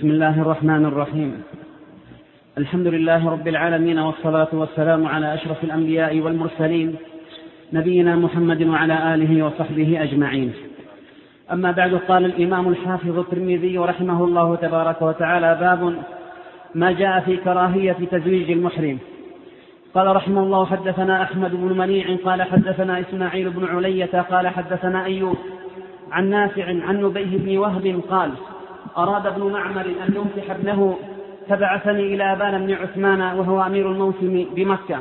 بسم الله الرحمن الرحيم. الحمد لله رب العالمين، والصلاة والسلام على أشرف الأنبياء والمرسلين نبينا محمد وعلى آله وصحبه أجمعين. أما بعد، قال الإمام الحافظ الترمذي رحمه الله تبارك وتعالى: باب ما جاء في كراهية تزويج المحرم. قال رحمه الله: حدثنا أحمد بن منيع قال حدثنا إسماعيل بن علية قال حدثنا أيوب عن نافع عن نبيه بن وهب قال: أراد ابن معمر أن ينكح ابنه، فبعثني إلى أبان بن عثمان وهو أمير الموسم بمكة،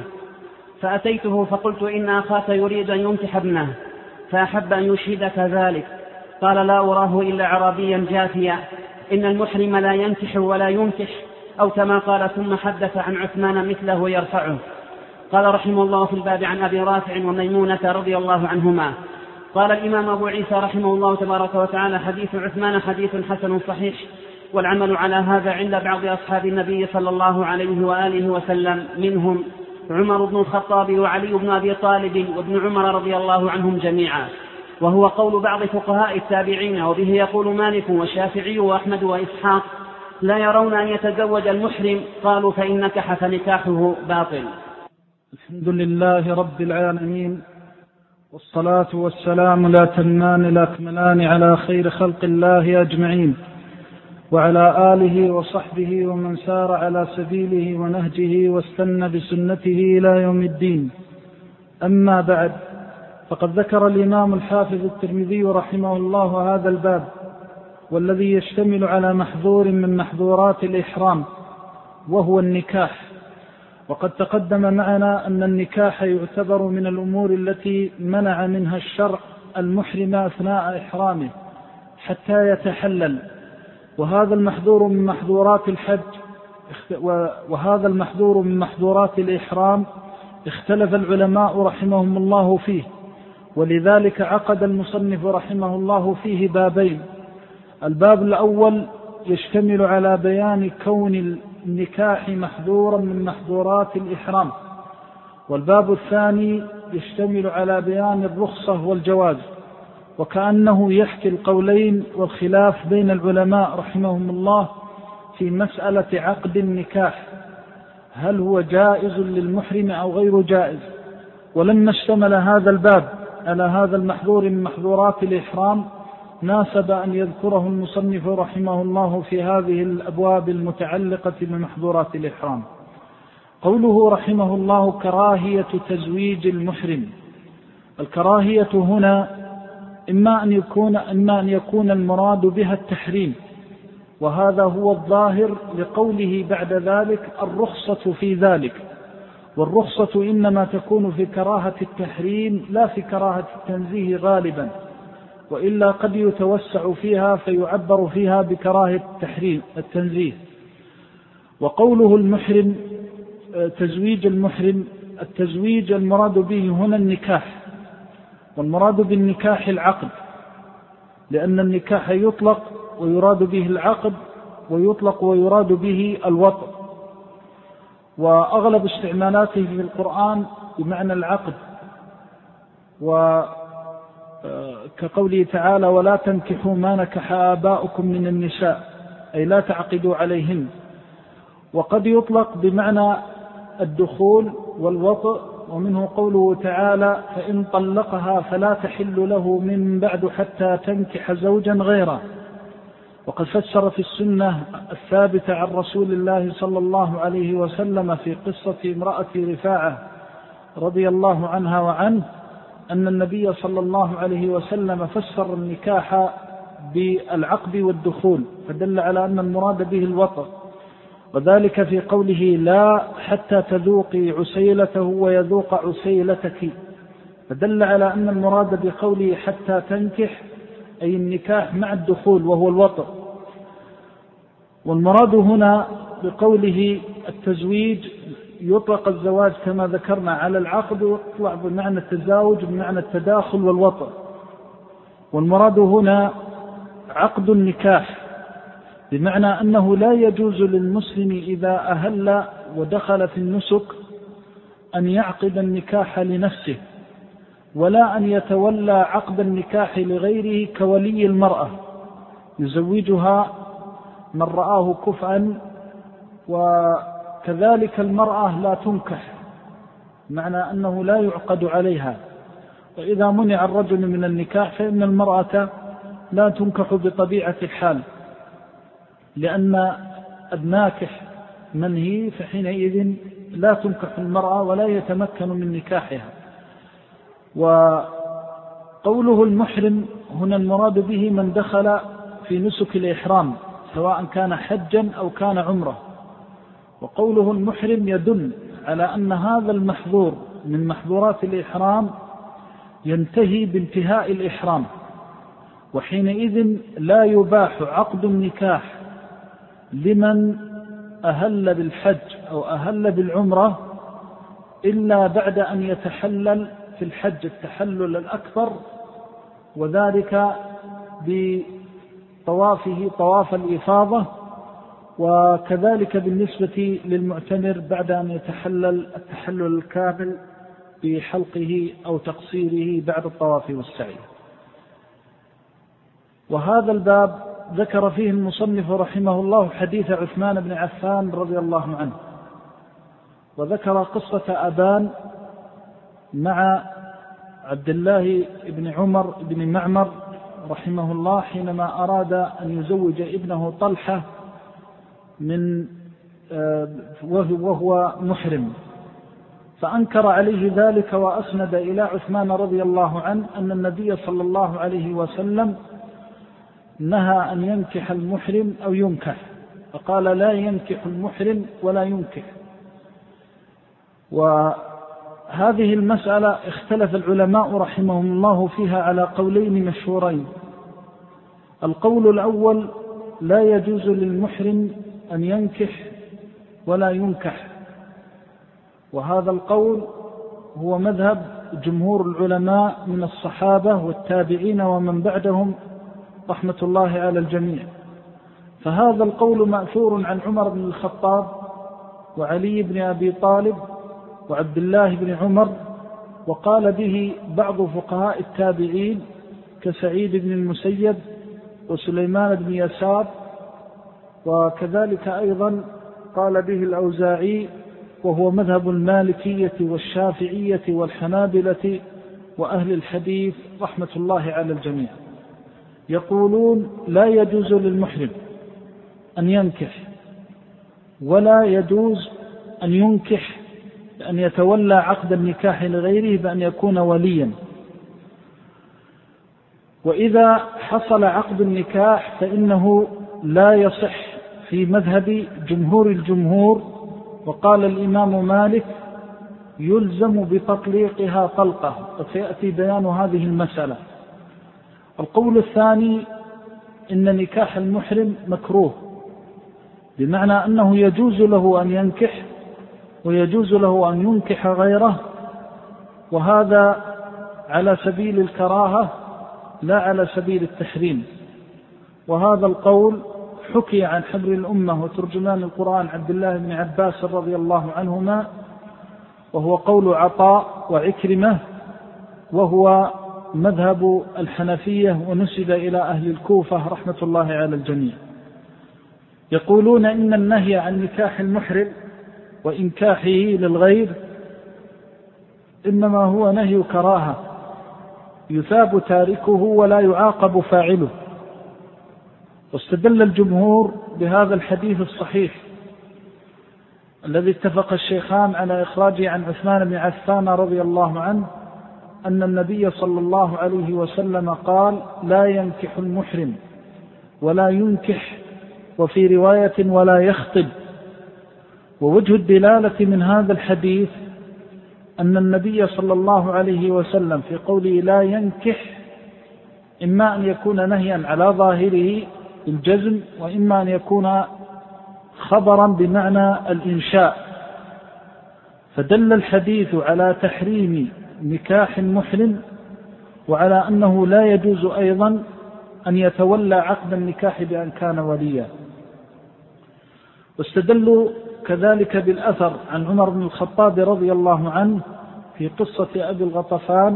فأتيته فقلت: إن أخاك يريد أن ينكح ابنه، فأحب أن يشهدك ذلك. قال: لا أراه إلا عربيا جافيا، إن المحرم لا ينكح ولا ينكح، أو كما قال، ثم حدث عن عثمان مثله يرفعه. قال رحمه الله في الباب عن أبي رافع وميمونة رضي الله عنهما. قال الإمام أبو عيسى رحمه الله تبارك وتعالى: حديث عثمان حديث حسن صحيح، والعمل على هذا عند بعض أصحاب النبي صلى الله عليه وآله وسلم، منهم عمر بن الخطاب وعلي بن أبي طالب وابن عمر رضي الله عنهم جميعا، وهو قول بعض فقهاء التابعين، وبه يقول مالك والشافعي وأحمد وإسحاق: لا يرون أن يتزوج المحرم. قالوا: فإن نكح فنكاحه باطل. الحمد لله رب العالمين، والصلاة والسلام لا تمان لا كملان على خير خلق الله أجمعين، وعلى آله وصحبه ومن سار على سبيله ونهجه واستنى بسنته إلى يوم الدين. أما بعد، فقد ذكر الإمام الحافظ الترمذي رحمه الله هذا الباب، والذي يشتمل على محظور من محظورات الإحرام، وهو النكاح. وقد تقدم معنا أن النكاح يعتبر من الأمور التي منع منها الشرع المحرم أثناء إحرامه حتى يتحلل، وهذا المحظور من محظورات الحج، وهذا المحظور من محظورات الإحرام اختلف العلماء رحمهم الله فيه، ولذلك عقد المصنف رحمه الله فيه بابين. الباب الأول يشتمل على بيان كون النكاح محظورا من محظورات الإحرام، والباب الثاني يشتمل على بيان الرخصة والجواز، وكأنه يحكي القولين والخلاف بين العلماء رحمهم الله في مسألة عقد النكاح، هل هو جائز للمحرم أو غير جائز. ولما اشتمل هذا الباب على هذا المحظور من محظورات الإحرام، ناسب أن يذكره المصنف رحمه الله في هذه الأبواب المتعلقة بمحظورات الإحرام. قوله رحمه الله: كراهية تزويج المحرم. الكراهية هنا إما أن يكون المراد بها التحريم، وهذا هو الظاهر لقوله بعد ذلك: الرخصة في ذلك. والرخصة إنما تكون في كراهة التحريم لا في كراهة التنزيه غالبا، وإلا قد يتوسع فيها فيعبر فيها بكراهة التنزيه. وقوله المحرم تزويج المحرم، التزويج المراد به هنا النكاح، والمراد بالنكاح العقد، لأن النكاح يطلق ويراد به العقد، ويطلق ويراد به الوطء، وأغلب استعمالاته في القرآن بمعنى العقد، كقوله تعالى: ولا تنكحوا ما نكح آباؤكم من النساء، أي لا تعقدوا عليهن. وقد يطلق بمعنى الدخول والوطء، ومنه قوله تعالى: فإن طلقها فلا تحل له من بعد حتى تنكح زوجا غيره. وقد فسر في السنة الثابتة عن رسول الله صلى الله عليه وسلم في قصة امرأة رفاعة رضي الله عنها وعنه أن النبي صلى الله عليه وسلم فسر النكاح بالعقد والدخول، فدل على أن المراد به الوطء، وذلك في قوله: لا حتى تذوقي عسيلته ويذوق عسيلتك، فدل على أن المراد بقوله حتى تنكح أي النكاح مع الدخول وهو الوطء. والمراد هنا بقوله التزويج يطلق الزواج كما ذكرنا على العقد، ويطلق بمعنى التزاوج بمعنى التداخل والوطء. والمراد هنا عقد النكاح، بمعنى أنه لا يجوز للمسلم إذا أهل ودخل في النسك أن يعقد النكاح لنفسه، ولا أن يتولى عقد النكاح لغيره كولي المرأة يزوجها من رآه كفءا. وكذلك المرأة لا تنكح، معنى أنه لا يعقد عليها. وإذا منع الرجل من النكاح فإن المرأة لا تنكح بطبيعة الحال، لأن الناكح منهي، فحينئذ لا تنكح المرأة ولا يتمكن من نكاحها. وقوله المحرم هنا المراد به من دخل في نسك الإحرام سواء كان حجا أو كان عمره. وقوله المحرم يدل على أن هذا المحظور من محظورات الإحرام ينتهي بانتهاء الإحرام، وحينئذ لا يباح عقد النكاح لمن أهل بالحج أو أهل بالعمرة إلا بعد أن يتحلل في الحج التحلل الأكبر، وذلك بطوافه طواف الإفاضة، وكذلك بالنسبة للمعتمر بعد أن يتحلل التحلل الكامل بحلقه أو تقصيره بعد الطواف والسعي. وهذا الباب ذكر فيه المصنف رحمه الله حديث عثمان بن عفان رضي الله عنه، وذكر قصة أبان مع عبد الله بن عمر بن معمر رحمه الله حينما أراد أن يزوج ابنه طلحة وهو محرم، فأنكر عليه ذلك وأسند إلى عثمان رضي الله عنه أن النبي صلى الله عليه وسلم نهى أن ينكح المحرم أو ينكح، فقال لا ينكح المحرم ولا ينكح. وهذه المسألة اختلف العلماء رحمهم الله فيها على قولين مشهورين. القول الأول لا يجوز للمحرم أن ينكح ولا ينكح، وهذا القول هو مذهب جمهور العلماء من الصحابة والتابعين ومن بعدهم رحمة الله على الجميع. فهذا القول مأثور عن عمر بن الخطاب وعلي بن أبي طالب وعبد الله بن عمر، وقال به بعض فقهاء التابعين كسعيد بن المسيب وسليمان بن يسار، وكذلك أيضا قال به الأوزاعي، وهو مذهب المالكية والشافعية والحنابلة وأهل الحديث رحمة الله على الجميع. يقولون لا يجوز للمحرم أن ينكح ولا يجوز أن ينكح أن يتولى عقد النكاح لغيره بأن يكون وليا. وإذا حصل عقد النكاح فإنه لا يصح في مذهب جمهور الجمهور. وقال الإمام مالك يلزم بتطليقها طلقة، وسيأتي بيان هذه المسألة. القول الثاني إن نكاح المحرم مكروه، بمعنى أنه يجوز له أن ينكح ويجوز له أن ينكح غيره، وهذا على سبيل الكراهة لا على سبيل التحريم. وهذا القول حكي عن حبر الأمة وترجمان القرآن عبد الله بن عباس رضي الله عنهما، وهو قول عطاء وعكرمة، وهو مذهب الحنفية ونسب إلى أهل الكوفة رحمة الله على الجميع. يقولون إن النهي عن نكاح المحرم وإنكاحه للغير إنما هو نهي كراهة يثاب تاركه ولا يعاقب فاعله. واستدل الجمهور بهذا الحديث الصحيح الذي اتفق الشيخان على إخراجه عن عثمان بن عفان رضي الله عنه أن النبي صلى الله عليه وسلم قال لا ينكح المحرم ولا ينكح، وفي رواية ولا يخطب. ووجه الدلالة من هذا الحديث أن النبي صلى الله عليه وسلم في قوله لا ينكح إما أن يكون نهيا على ظاهره الجزم، وإما أن يكون خبرا بمعنى الإنشاء. فدل الحديث على تحريم نكاح المحرم وعلى أنه لا يجوز أيضا أن يتولى عقد النكاح بأن كان وليا. واستدلوا كذلك بالأثر عن عمر بن الخطاب رضي الله عنه في قصة أبي الغطفان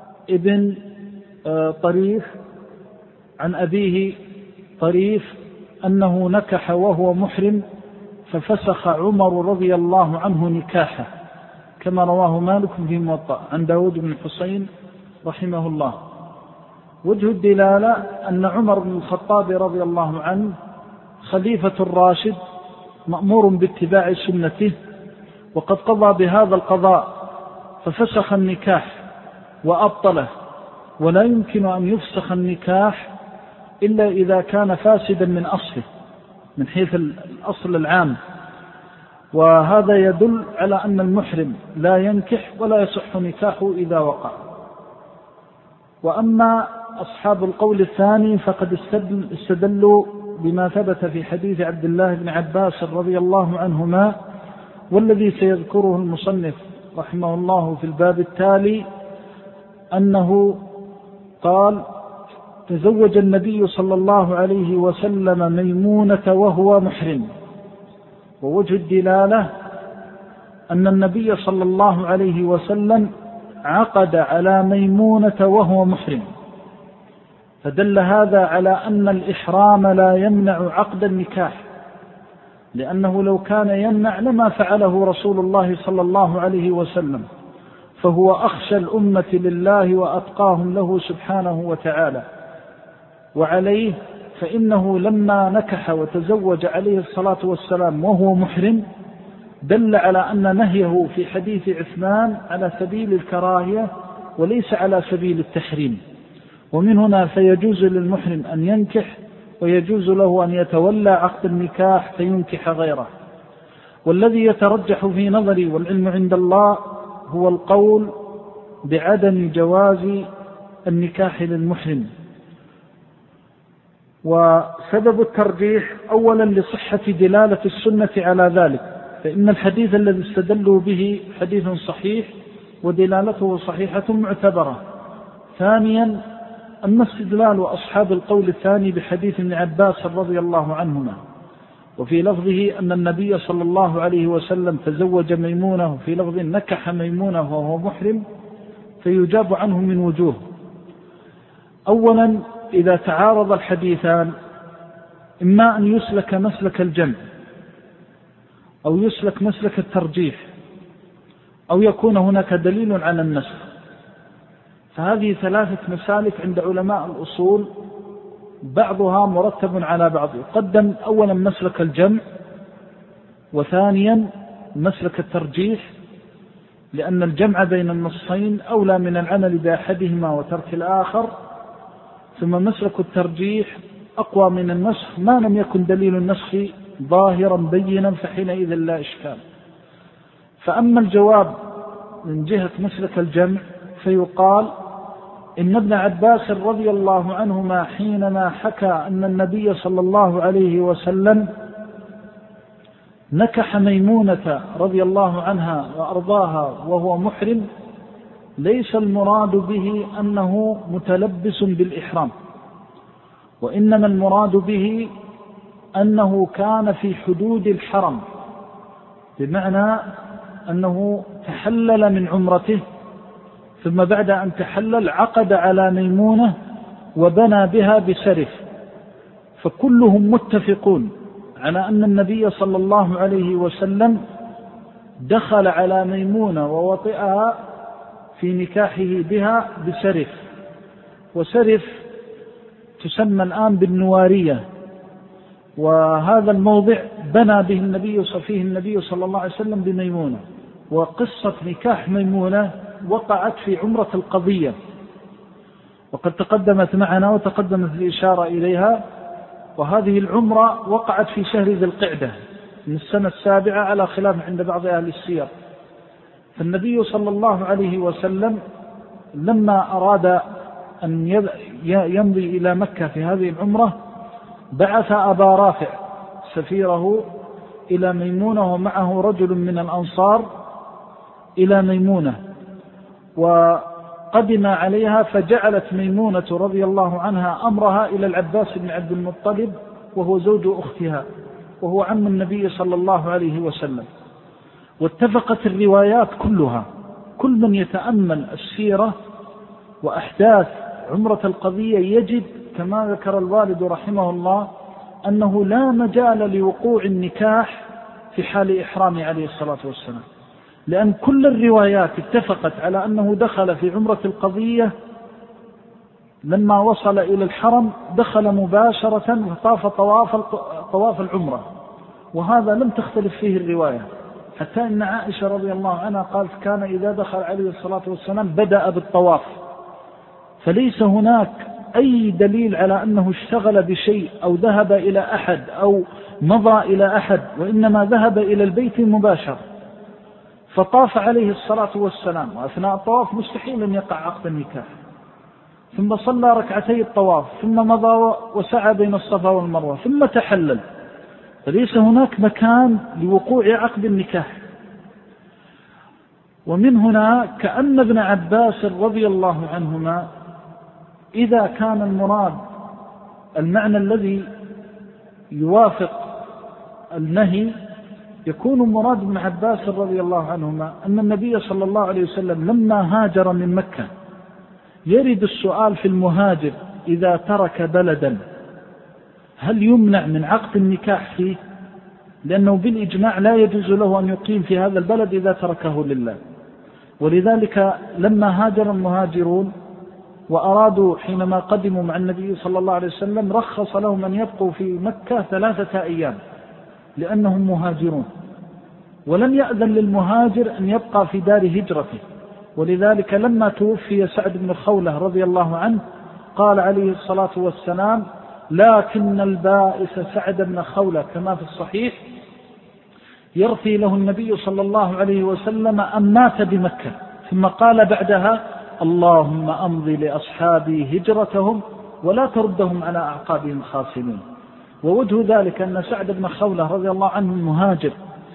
ابن طريف عن أبيه طريف أنه نكح وهو محرم ففسخ عمر رضي الله عنه نكاحه، كما رواه مالك في موطأ عن داود بن حسين رحمه الله. وجه الدلالة أن عمر بن الخطاب رضي الله عنه خليفة الراشد مأمور باتباع سنته، وقد قضى بهذا القضاء ففسخ النكاح وأبطله، ولا يمكن أن يفسخ النكاح إلا إذا كان فاسدا من أصله من حيث الأصل العام، وهذا يدل على أن المحرم لا ينكح ولا يصح نكاحه إذا وقع. وأما أصحاب القول الثاني فقد استدلوا بما ثبت في حديث عبد الله بن عباس رضي الله عنهما، والذي سيذكره المصنف رحمه الله في الباب التالي، أنه قال: تزوج النبي صلى الله عليه وسلم ميمونة وهو محرم. ووجه الدلالة أن النبي صلى الله عليه وسلم عقد على ميمونة وهو محرم، فدل هذا على أن الإحرام لا يمنع عقد النكاح، لأنه لو كان يمنع لما فعله رسول الله صلى الله عليه وسلم، فهو أخشى الأمة لله وأتقاهم له سبحانه وتعالى. وعليه فإنه لما نكح وتزوج عليه الصلاة والسلام وهو محرم دل على أن نهيه في حديث عثمان على سبيل الكراهية وليس على سبيل التحريم. ومن هنا فيجوز للمحرم أن ينكح، ويجوز له أن يتولى عقد النكاح فينكح غيره. والذي يترجح في نظري والعلم عند الله هو القول بعدم جواز النكاح للمحرم. وسبب الترجيح أولا لصحة دلالة السنة على ذلك، فإن الحديث الذي استدلوا به حديث صحيح ودلالته صحيحة معتبرة. ثانيا أما استدلال أصحاب القول الثاني بحديث ابن عباس رضي الله عنهما، وفي لفظه أن النبي صلى الله عليه وسلم تزوج ميمونة، وفي لفظ نكح ميمونة وهو محرم، فيجاب عنه من وجوه. أولا إذا تعارض الحديثان إما أن يسلك مسلك الجمع أو يسلك مسلك الترجيح أو يكون هناك دليل على النسخ، فهذه ثلاثة مسالك عند علماء الأصول بعضها مرتب على بعض. يقدم أولا مسلك الجمع، وثانيا مسلك الترجيح، لأن الجمع بين النصين أولى من العمل بأحدهما وترك الآخر، ثم مسلك الترجيح أقوى من النسخ ما لم يكن دليل النسخ ظاهرا بينا، فحينئذ لا إشكال. فأما الجواب من جهة مسلك الجمع فيقال إن ابن عباس رضي الله عنهما حينما حكى أن النبي صلى الله عليه وسلم نكح ميمونة رضي الله عنها وأرضاها وهو محرم، ليس المراد به أنه متلبس بالإحرام، وإنما المراد به أنه كان في حدود الحرم، بمعنى أنه تحلل من عمرته، ثم بعد أن تحلل عقد على ميمونة وبنى بها بسرف. فكلهم متفقون على أن النبي صلى الله عليه وسلم دخل على ميمونة ووطئها في نكاحه بها بسرف، وسرف تسمى الآن بالنوارية، وهذا الموضع بنى به النبي صلى الله عليه وسلم بميمونة. وقصة نكاح ميمونة وقعت في عمرة القضية، وقد تقدمت معنا وتقدمت الإشارة إليها، وهذه العمرة وقعت في شهر ذي القعدة من السنة 7 على خلاف عند بعض أهل السير. فالنبي صلى الله عليه وسلم لما أراد أن يمضي إلى مكة في هذه العمرة بعث أبا رافع سفيره إلى ميمونة ومعه رجل من الأنصار إلى ميمونة، وقدم عليها، فجعلت ميمونة رضي الله عنها أمرها إلى العباس بن عبد المطلب وهو زوج أختها وهو عم النبي صلى الله عليه وسلم. واتفقت الروايات كلها، كل من يتأمل السيرة وأحداث عمرة القضية يجد كما ذكر الوالد رحمه الله أنه لا مجال لوقوع النكاح في حال إحرامه عليه الصلاة والسلام، لأن كل الروايات اتفقت على أنه دخل في عمرة القضية لما وصل إلى الحرم دخل مباشرة وطاف طواف العمرة، وهذا لم تختلف فيه الرواية، حتى إن عائشة رضي الله عنها قالت كان إذا دخل عليه الصلاة والسلام بدأ بالطواف. فليس هناك أي دليل على أنه اشتغل بشيء أو ذهب إلى أحد أو مضى إلى أحد، وإنما ذهب إلى البيت مباشر فطاف عليه الصلاة والسلام، وأثناء الطواف مستحيل أن يقع عقد النكاح، ثم صلى ركعتي الطواف ثم مضى وسعى بين الصفا والمروة ثم تحلل، فليس هناك مكان لوقوع عقد النكاح. ومن هنا كأن ابن عباس رضي الله عنهما إذا كان المراد المعنى الذي يوافق النهي، يكون مراد ابن عباس رضي الله عنهما أن النبي صلى الله عليه وسلم لما هاجر من مكة يرد السؤال في المهاجر إذا ترك بلدا هل يمنع من عقد النكاح فيه، لأنه بالإجماع لا يجوز له أن يقيم في هذا البلد إذا تركه لله. ولذلك لما هاجر المهاجرون وأرادوا حينما قدموا مع النبي صلى الله عليه وسلم رخص لهم أن يبقوا في مكة 3 أيام لأنهم مهاجرون، ولم يأذن للمهاجر أن يبقى في دار هجرته. ولذلك لما توفي سعد بن خولة رضي الله عنه قال عليه الصلاة والسلام لكن البائس سعد بن خولة كما في الصحيح يرثي له النبي صلى الله عليه وسلم أن مات بمكة، ثم قال بعدها اللهم أمضي لأصحابي هجرتهم ولا تردهم على أعقابهم خاسرين. ووجه ذلك أن سعد بن خولة رضي الله عنه مهاجر،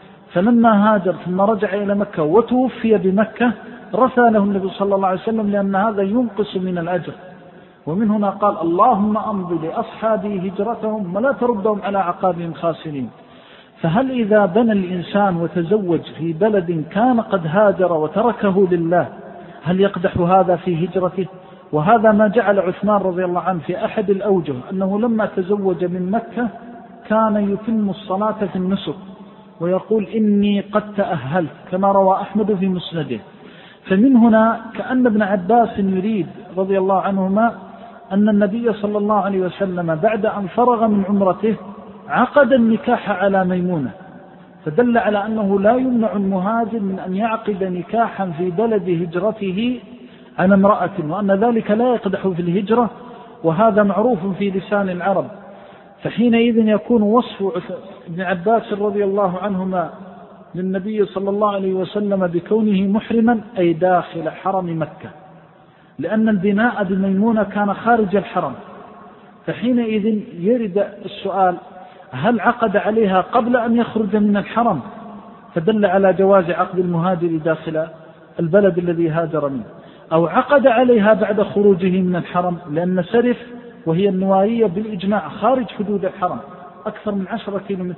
فلما هاجر ثم رجع إلى مكة وتوفي بمكة رثى له النبي صلى الله عليه وسلم، لأن هذا ينقص من الأجر. ومن هنا قال اللهم أمضي لأصحابي هجرتهم ولا تردهم على أعقابهم خاسرين. فهل إذا بنى الإنسان وتزوج في بلد كان قد هاجر وتركه لله هل يقدح هذا في هجرته؟ وهذا ما جعل عثمان رضي الله عنه في أحد الأوجه أنه لما تزوج من مكة كان يتم الصلاة في النسك ويقول إني قد تأهلت كما روى أحمد في مسنده. فمن هنا كأن ابن عباس يريد رضي الله عنهما أن النبي صلى الله عليه وسلم بعد أن فرغ من عمرته عقد النكاح على ميمونة، فدل على أنه لا يمنع المهاجر من أن يعقد نكاحا في بلد هجرته عن امرأة، وأن ذلك لا يقدح في الهجرة، وهذا معروف في لسان العرب. فحينئذ يكون وصف ابن عباس رضي الله عنهما للنبي صلى الله عليه وسلم بكونه محرما أي داخل حرم مكة، لأن البناء بميمونة كان خارج الحرم. فحينئذ يرد السؤال هل عقد عليها قبل أن يخرج من الحرم، فدل على جواز عقد المهاجر داخل البلد الذي هاجر منه، أو عقد عليها بعد خروجه من الحرم، لأن سرف وهي النوارية بالإجماع خارج حدود الحرم أكثر من 10 كيلومتر،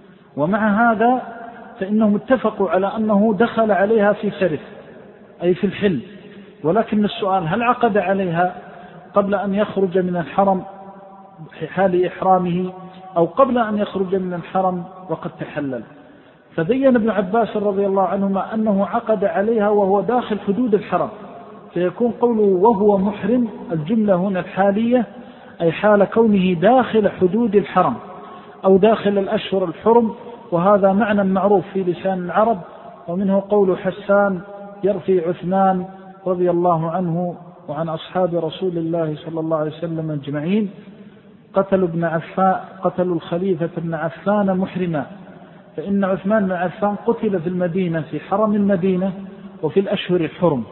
ومع هذا فإنهم اتفقوا على أنه دخل عليها في سرف أي في الحل. ولكن السؤال هل عقد عليها قبل أن يخرج من الحرم في حال إحرامه أو قبل أن يخرج من الحرم وقد تحلل؟ فبين ابن عباس رضي الله عنهما أنه عقد عليها وهو داخل حدود الحرم، فيكون قوله وهو محرم الجملة هنا الحالية أي حال كونه داخل حدود الحرم أو داخل الأشهر الحرم، وهذا معنى معروف في لسان العرب. ومنه قول حسان يرفي عثمان رضي الله عنه وعن أصحاب رسول الله صلى الله عليه وسلم أجمعين قتلوا الخليفة بن عفان محرما، فإن عثمان بن عفان قتل في المدينة في حرم المدينة وفي الأشهر الحرم.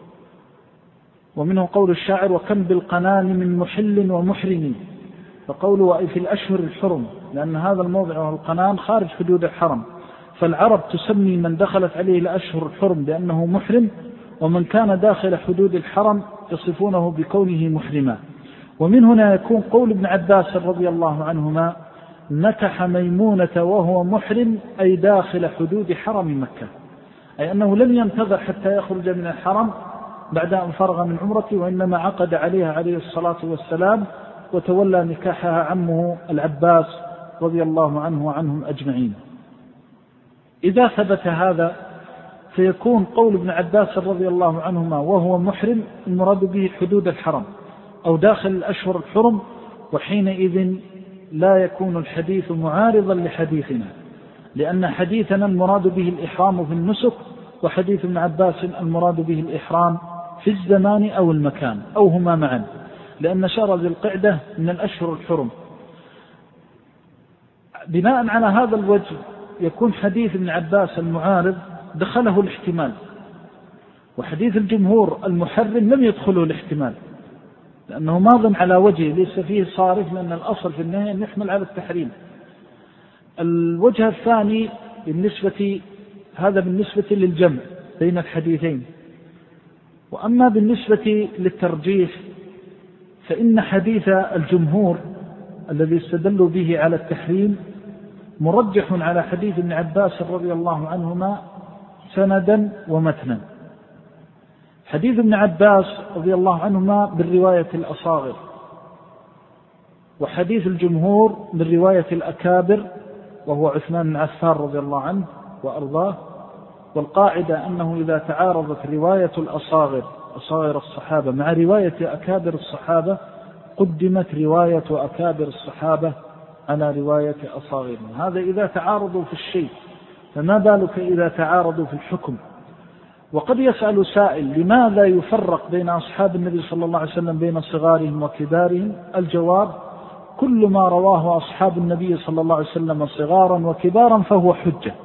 ومنه قول الشاعر وكم بالقنان من محل ومحرم، فقوله أي في الأشهر الحرم، لأن هذا الموضع وهو القنان خارج حدود الحرم، فالعرب تسمي من دخلت عليه الأشهر الحرم بأنه محرم، ومن كان داخل حدود الحرم يصفونه بكونه محرما. ومن هنا يكون قول ابن عباس رضي الله عنهما نكح ميمونة وهو محرم أي داخل حدود حرم مكة، أي أنه لم ينتظر حتى يخرج من الحرم بعد أن فرغ من عمرته، وإنما عقد عليها عليه الصلاة والسلام وتولى نكاحها عمه العباس رضي الله عنه وعنهم أجمعين. إذا ثبت هذا فيكون قول ابن عباس رضي الله عنهما وهو محرم المراد به حدود الحرم أو داخل الأشهر الحرم، وحينئذ لا يكون الحديث معارضا لحديثنا، لأن حديثنا المراد به الإحرام في النسك، وحديث ابن عباس المراد به الإحرام في الزمان أو المكان أو هما معا، لأن شهر ذي القعدة من الأشهر الحرم. بناء على هذا الوجه يكون حديث ابن عباس المعارض دخله الاحتمال، وحديث الجمهور المحرم لم يدخله الاحتمال، لأنه ماض على وجهه ليس فيه صارف، لأن الأصل في النهي أن يحمل على التحريم. الوجه الثاني هذا بالنسبة للجمع بين الحديثين. وأما بالنسبة للترجيح فإن حديث الجمهور الذي استدلوا به على التحريم مرجح على حديث ابن عباس رضي الله عنهما سندا ومتنا. حديث ابن عباس رضي الله عنهما بالرواية الأصاغر، وحديث الجمهور بالرواية الأكابر وهو عثمان بن عفان رضي الله عنه وأرضاه. والقاعدة أنه إذا تعارضت رواية الأصاغر أصاغر الصحابة مع رواية أكابر الصحابة قدمت رواية أكابر الصحابة على رواية أصاغرهم. هذا إذا تعارضوا في الشيء، فما بالك إذا تعارضوا في الحكم. وقد يسأل سائل لماذا يفرق بين أصحاب النبي صلى الله عليه وسلم بين صغارهم وكبارهم؟ الجواب: كل ما رواه أصحاب النبي صلى الله عليه وسلم صغارا وكبارا فهو حجة،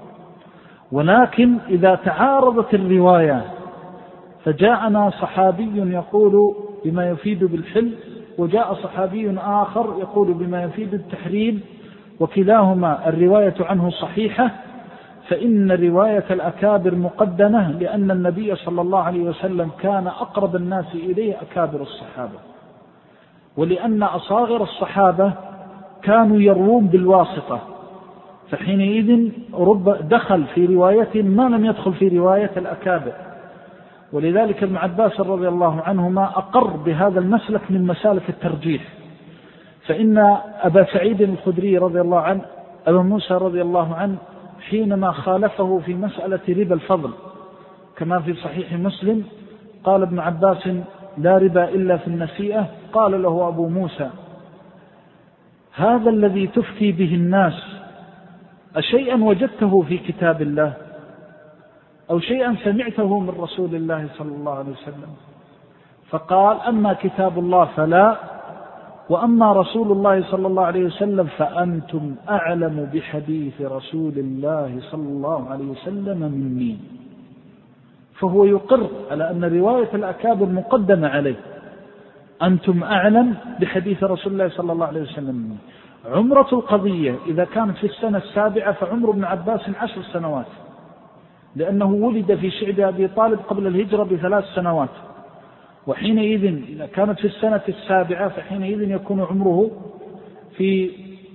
ولكن إذا تعارضت الروايات فجاءنا صحابي يقول بما يفيد بالحل، وجاء صحابي آخر يقول بما يفيد التحريم، وكلاهما الرواية عنه صحيحة، فإن رواية الأكابر مقدمة، لأن النبي صلى الله عليه وسلم كان أقرب الناس إليه أكابر الصحابة، ولأن أصاغر الصحابة كانوا يروون بالواسطة، فحينئذ دخل في رواية ما لم يدخل في رواية الأكابر. ولذلك ابن عباس رضي الله عنهما أقر بهذا المسلك من مسالك الترجيح، فإن أبا سعيد الخدري رضي الله عنه أبا موسى رضي الله عنه حينما خالفه في مسألة ربا الفضل كما في صحيح مسلم، قال ابن عباس: لا ربا إلا في النسيئة. قال له أبو موسى: هذا الذي تفتي به الناس أشيئا وجدته في كتاب الله أو شيئا سمعته من رسول الله صلى الله عليه وسلم؟ فقال: أما كتاب الله فلا، وأما رسول الله صلى الله عليه وسلم فأنتم أعلم بحديث رسول الله صلى الله عليه وسلم مني. فهو يقر على أن رواية الأكابر مقدمة عليه، أنتم أعلم بحديث رسول الله صلى الله عليه وسلم مني. عمرة القضية إذا كانت في السنة 7 فعمر ابن عباس 10 سنوات، لأنه ولد في شعب أبي طالب قبل الهجرة ب3 سنوات، وحينئذ إذا كانت في السنة 7 فحينئذ يكون عمره في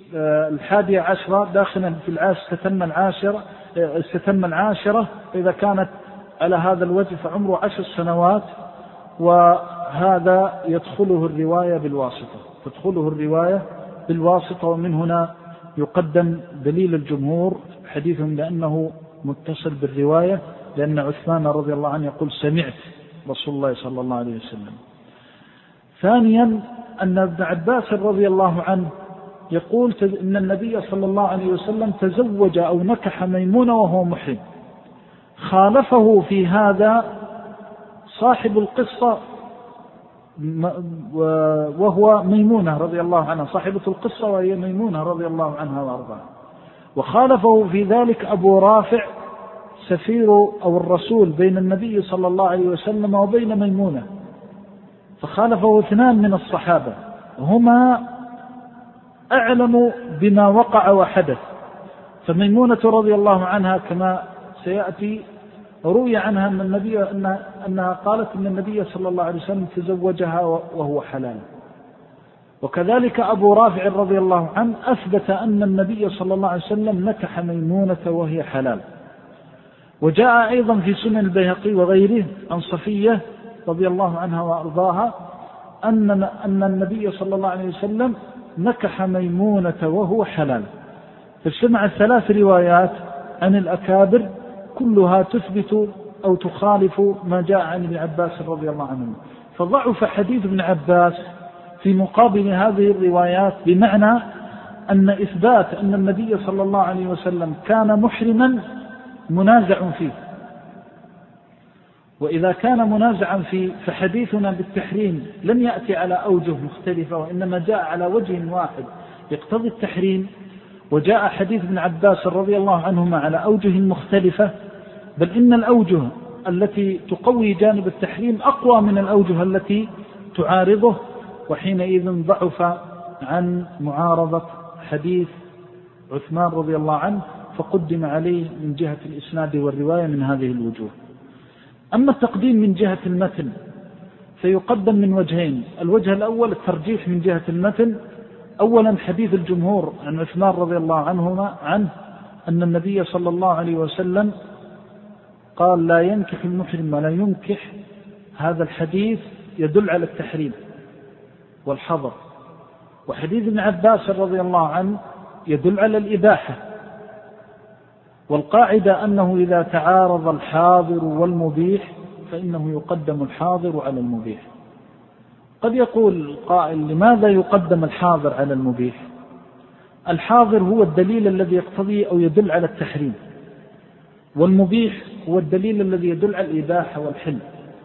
11 داخلا في استتم العاشرة، فإذا كانت على هذا الوجه فعمره 10 سنوات، وهذا تدخله الرواية بالواسطة. ومن هنا يقدم دليل الجمهور حديثهم لأنه متصل بالرواية، لأن عثمان رضي الله عنه يقول: سمعت رسول الله صلى الله عليه وسلم. ثانيا أن ابن عباس رضي الله عنه يقول إن النبي صلى الله عليه وسلم تزوج أو نكح ميمونة وهو محرم. خالفه في هذا صاحب القصة وهو ميمونة رضي الله عنها، صاحبة القصة وهي ميمونة رضي الله عنها وأرضاها. وخالفه في ذلك أبو رافع سفير أو الرسول بين النبي صلى الله عليه وسلم وبين ميمونة، فخالفه 2 من الصحابة هما أعلموا بما وقع وحدث. فميمونة رضي الله عنها كما سيأتي روي عنها أن النبي أنها قالت أن النبي صلى الله عليه وسلم تزوجها وهو حلال. وكذلك أبو رافع رضي الله عنه أثبت أن النبي صلى الله عليه وسلم نكح ميمونة وهي حلال. وجاء أيضا في سنن البيهقي وغيره عن صفية رضي الله عنها وأرضاها أن النبي صلى الله عليه وسلم نكح ميمونة وهو حلال. فاجتمع 3 روايات عن الأكابر كلها تثبت أو تخالف ما جاء عن ابن عباس رضي الله عنه، فضعف حديث ابن عباس في مقابل هذه الروايات، بمعنى أن إثبات أن النبي صلى الله عليه وسلم كان محرما منازع فيه، وإذا كان منازعا فيه فحديثنا بالتحريم لم يأتي على أوجه مختلفة، وإنما جاء على وجه واحد يقتضي التحريم، وجاء حديث ابن عباس رضي الله عنهما على أوجه مختلفة، بل إن الأوجه التي تقوي جانب التحريم أقوى من الأوجه التي تعارضه، وحينئذ ضعف عن معارضة حديث عثمان رضي الله عنه، فقدم عليه من جهة الإسناد والرواية من هذه الوجوه. أما التقديم من جهة المتن فيقدم من وجهين. الوجه الأول الترجيح من جهة المتن. أولا حديث الجمهور عن عثمان رضي الله عنه أن النبي صلى الله عليه وسلم قال لا ينكح المحرم ولا ينكح، هذا الحديث يدل على التحريم والحظر. وحديث ابن عباس رضي الله عنه يدل على الإباحة. والقاعدة أنه إذا تعارض الحاضر والمبيح فإنه يقدم الحاضر على المبيح. قد يقول القائل لماذا يقدم الحاضر على المبيح؟ الحاضر هو الدليل الذي يقتضي أو يدل على التحريم، والمبيح هو الدليل الذي يدل على الإباحة والحل.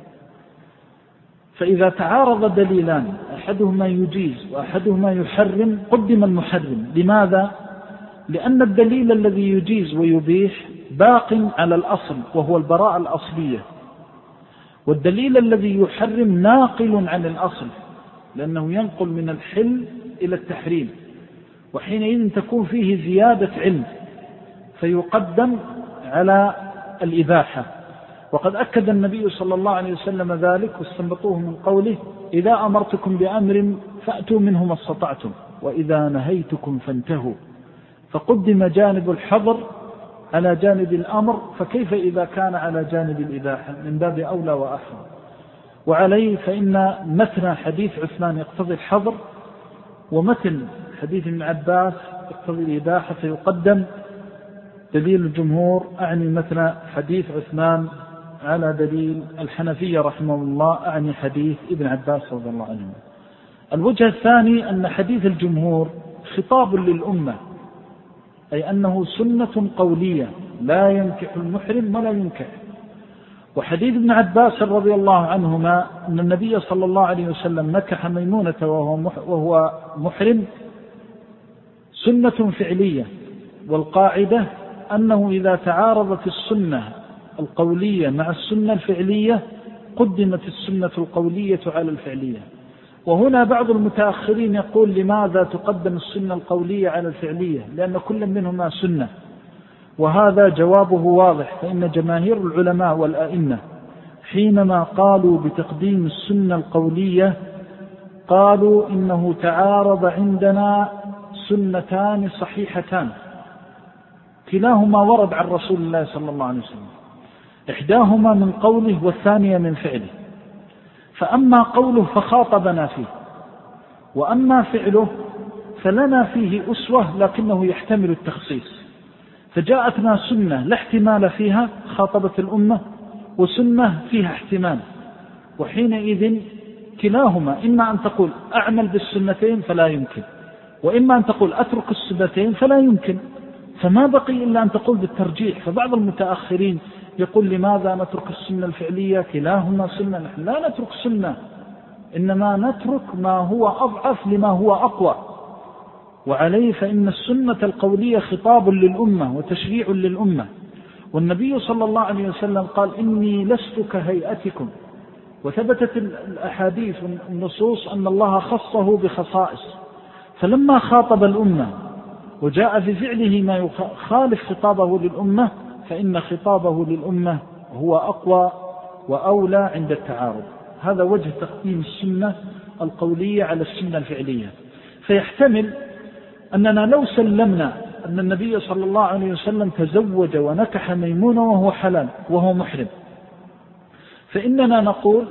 فإذا تعارض دليلان أحدهما يجيز وأحدهما يحرم قدم المحرم. لماذا؟ لأن الدليل الذي يجيز ويبيح باق على الأصل وهو البراءة الأصلية، والدليل الذي يحرم ناقل عن الأصل لأنه ينقل من الحل إلى التحريم، وحينئذ تكون فيه زيادة علم فيقدم على الإباحة. وقد أكد النبي صلى الله عليه وسلم ذلك واستنبطوه من قوله إذا أمرتكم بأمر فأتوا منه ما استطعتم وإذا نهيتكم فانتهوا، فقدم جانب الحظر على جانب الأمر، فكيف إذا كان على جانب الإباحة؟ من باب أولى وأحرى. وعليه فإن متن حديث عثمان يقتضي الحظر، ومتن حديث ابن عباس يقتضي الإباحة، فيقدم دليل الجمهور أعني متن حديث عثمان على دليل الحنفية رحمه الله أعني حديث ابن عباس رضي الله عنه. الوجه الثاني أن حديث الجمهور خطاب للأمة، أي أنه سنة قولية لا ينكح المحرم ولا ينكح. وحديث ابن عباس رضي الله عنهما أن النبي صلى الله عليه وسلم نكح ميمونة وهو محرم سنة فعلية، والقاعدة أنه إذا تعارضت السنة القولية مع السنة الفعلية قدمت السنة القولية على الفعلية. وهنا بعض المتأخرين يقول لماذا تقدم السنة القولية على الفعلية؟ لأن كل منهما سنة، وهذا جوابه واضح. فإن جماهير العلماء والأئمة حينما قالوا بتقديم السنة القولية قالوا إنه تعارض عندنا سنتان صحيحتان كلاهما ورد عن رسول الله صلى الله عليه وسلم، إحداهما من قوله والثانية من فعله. فأما قوله فخاطبنا فيه، وأما فعله فلنا فيه أسوة لكنه يحتمل التخصيص. فجاءتنا سنة لا احتمال فيها خاطبت الأمة، وسنة فيها احتمال، وحينئذ كلاهما إما أن تقول أعمل بالسنتين فلا يمكن، وإما أن تقول أترك السنتين فلا يمكن، فما بقي إلا أن تقول بالترجيح. فبعض المتأخرين يقول لماذا نترك السنة الفعلية؟ كلاهما سنة. نحن لا نترك سنة، إنما نترك ما هو أضعف لما هو أقوى. وعليه فإن السنة القولية خطاب للأمة وتشريع للأمة. والنبي صلى الله عليه وسلم قال إني لست كهيئتكم، وثبتت الأحاديث والنصوص أن الله خصه بخصائص. فلما خاطب الأمة وجاء في فعله ما يخالف خطابه للأمة فإن خطابه للأمة هو أقوى وأولى عند التعارض. هذا وجه تقديم السنة القولية على السنة الفعلية. فيحتمل أننا لو سلمنا أن النبي صلى الله عليه وسلم تزوج ونكح ميمونة وهو حلال وهو محرم، فإننا نقول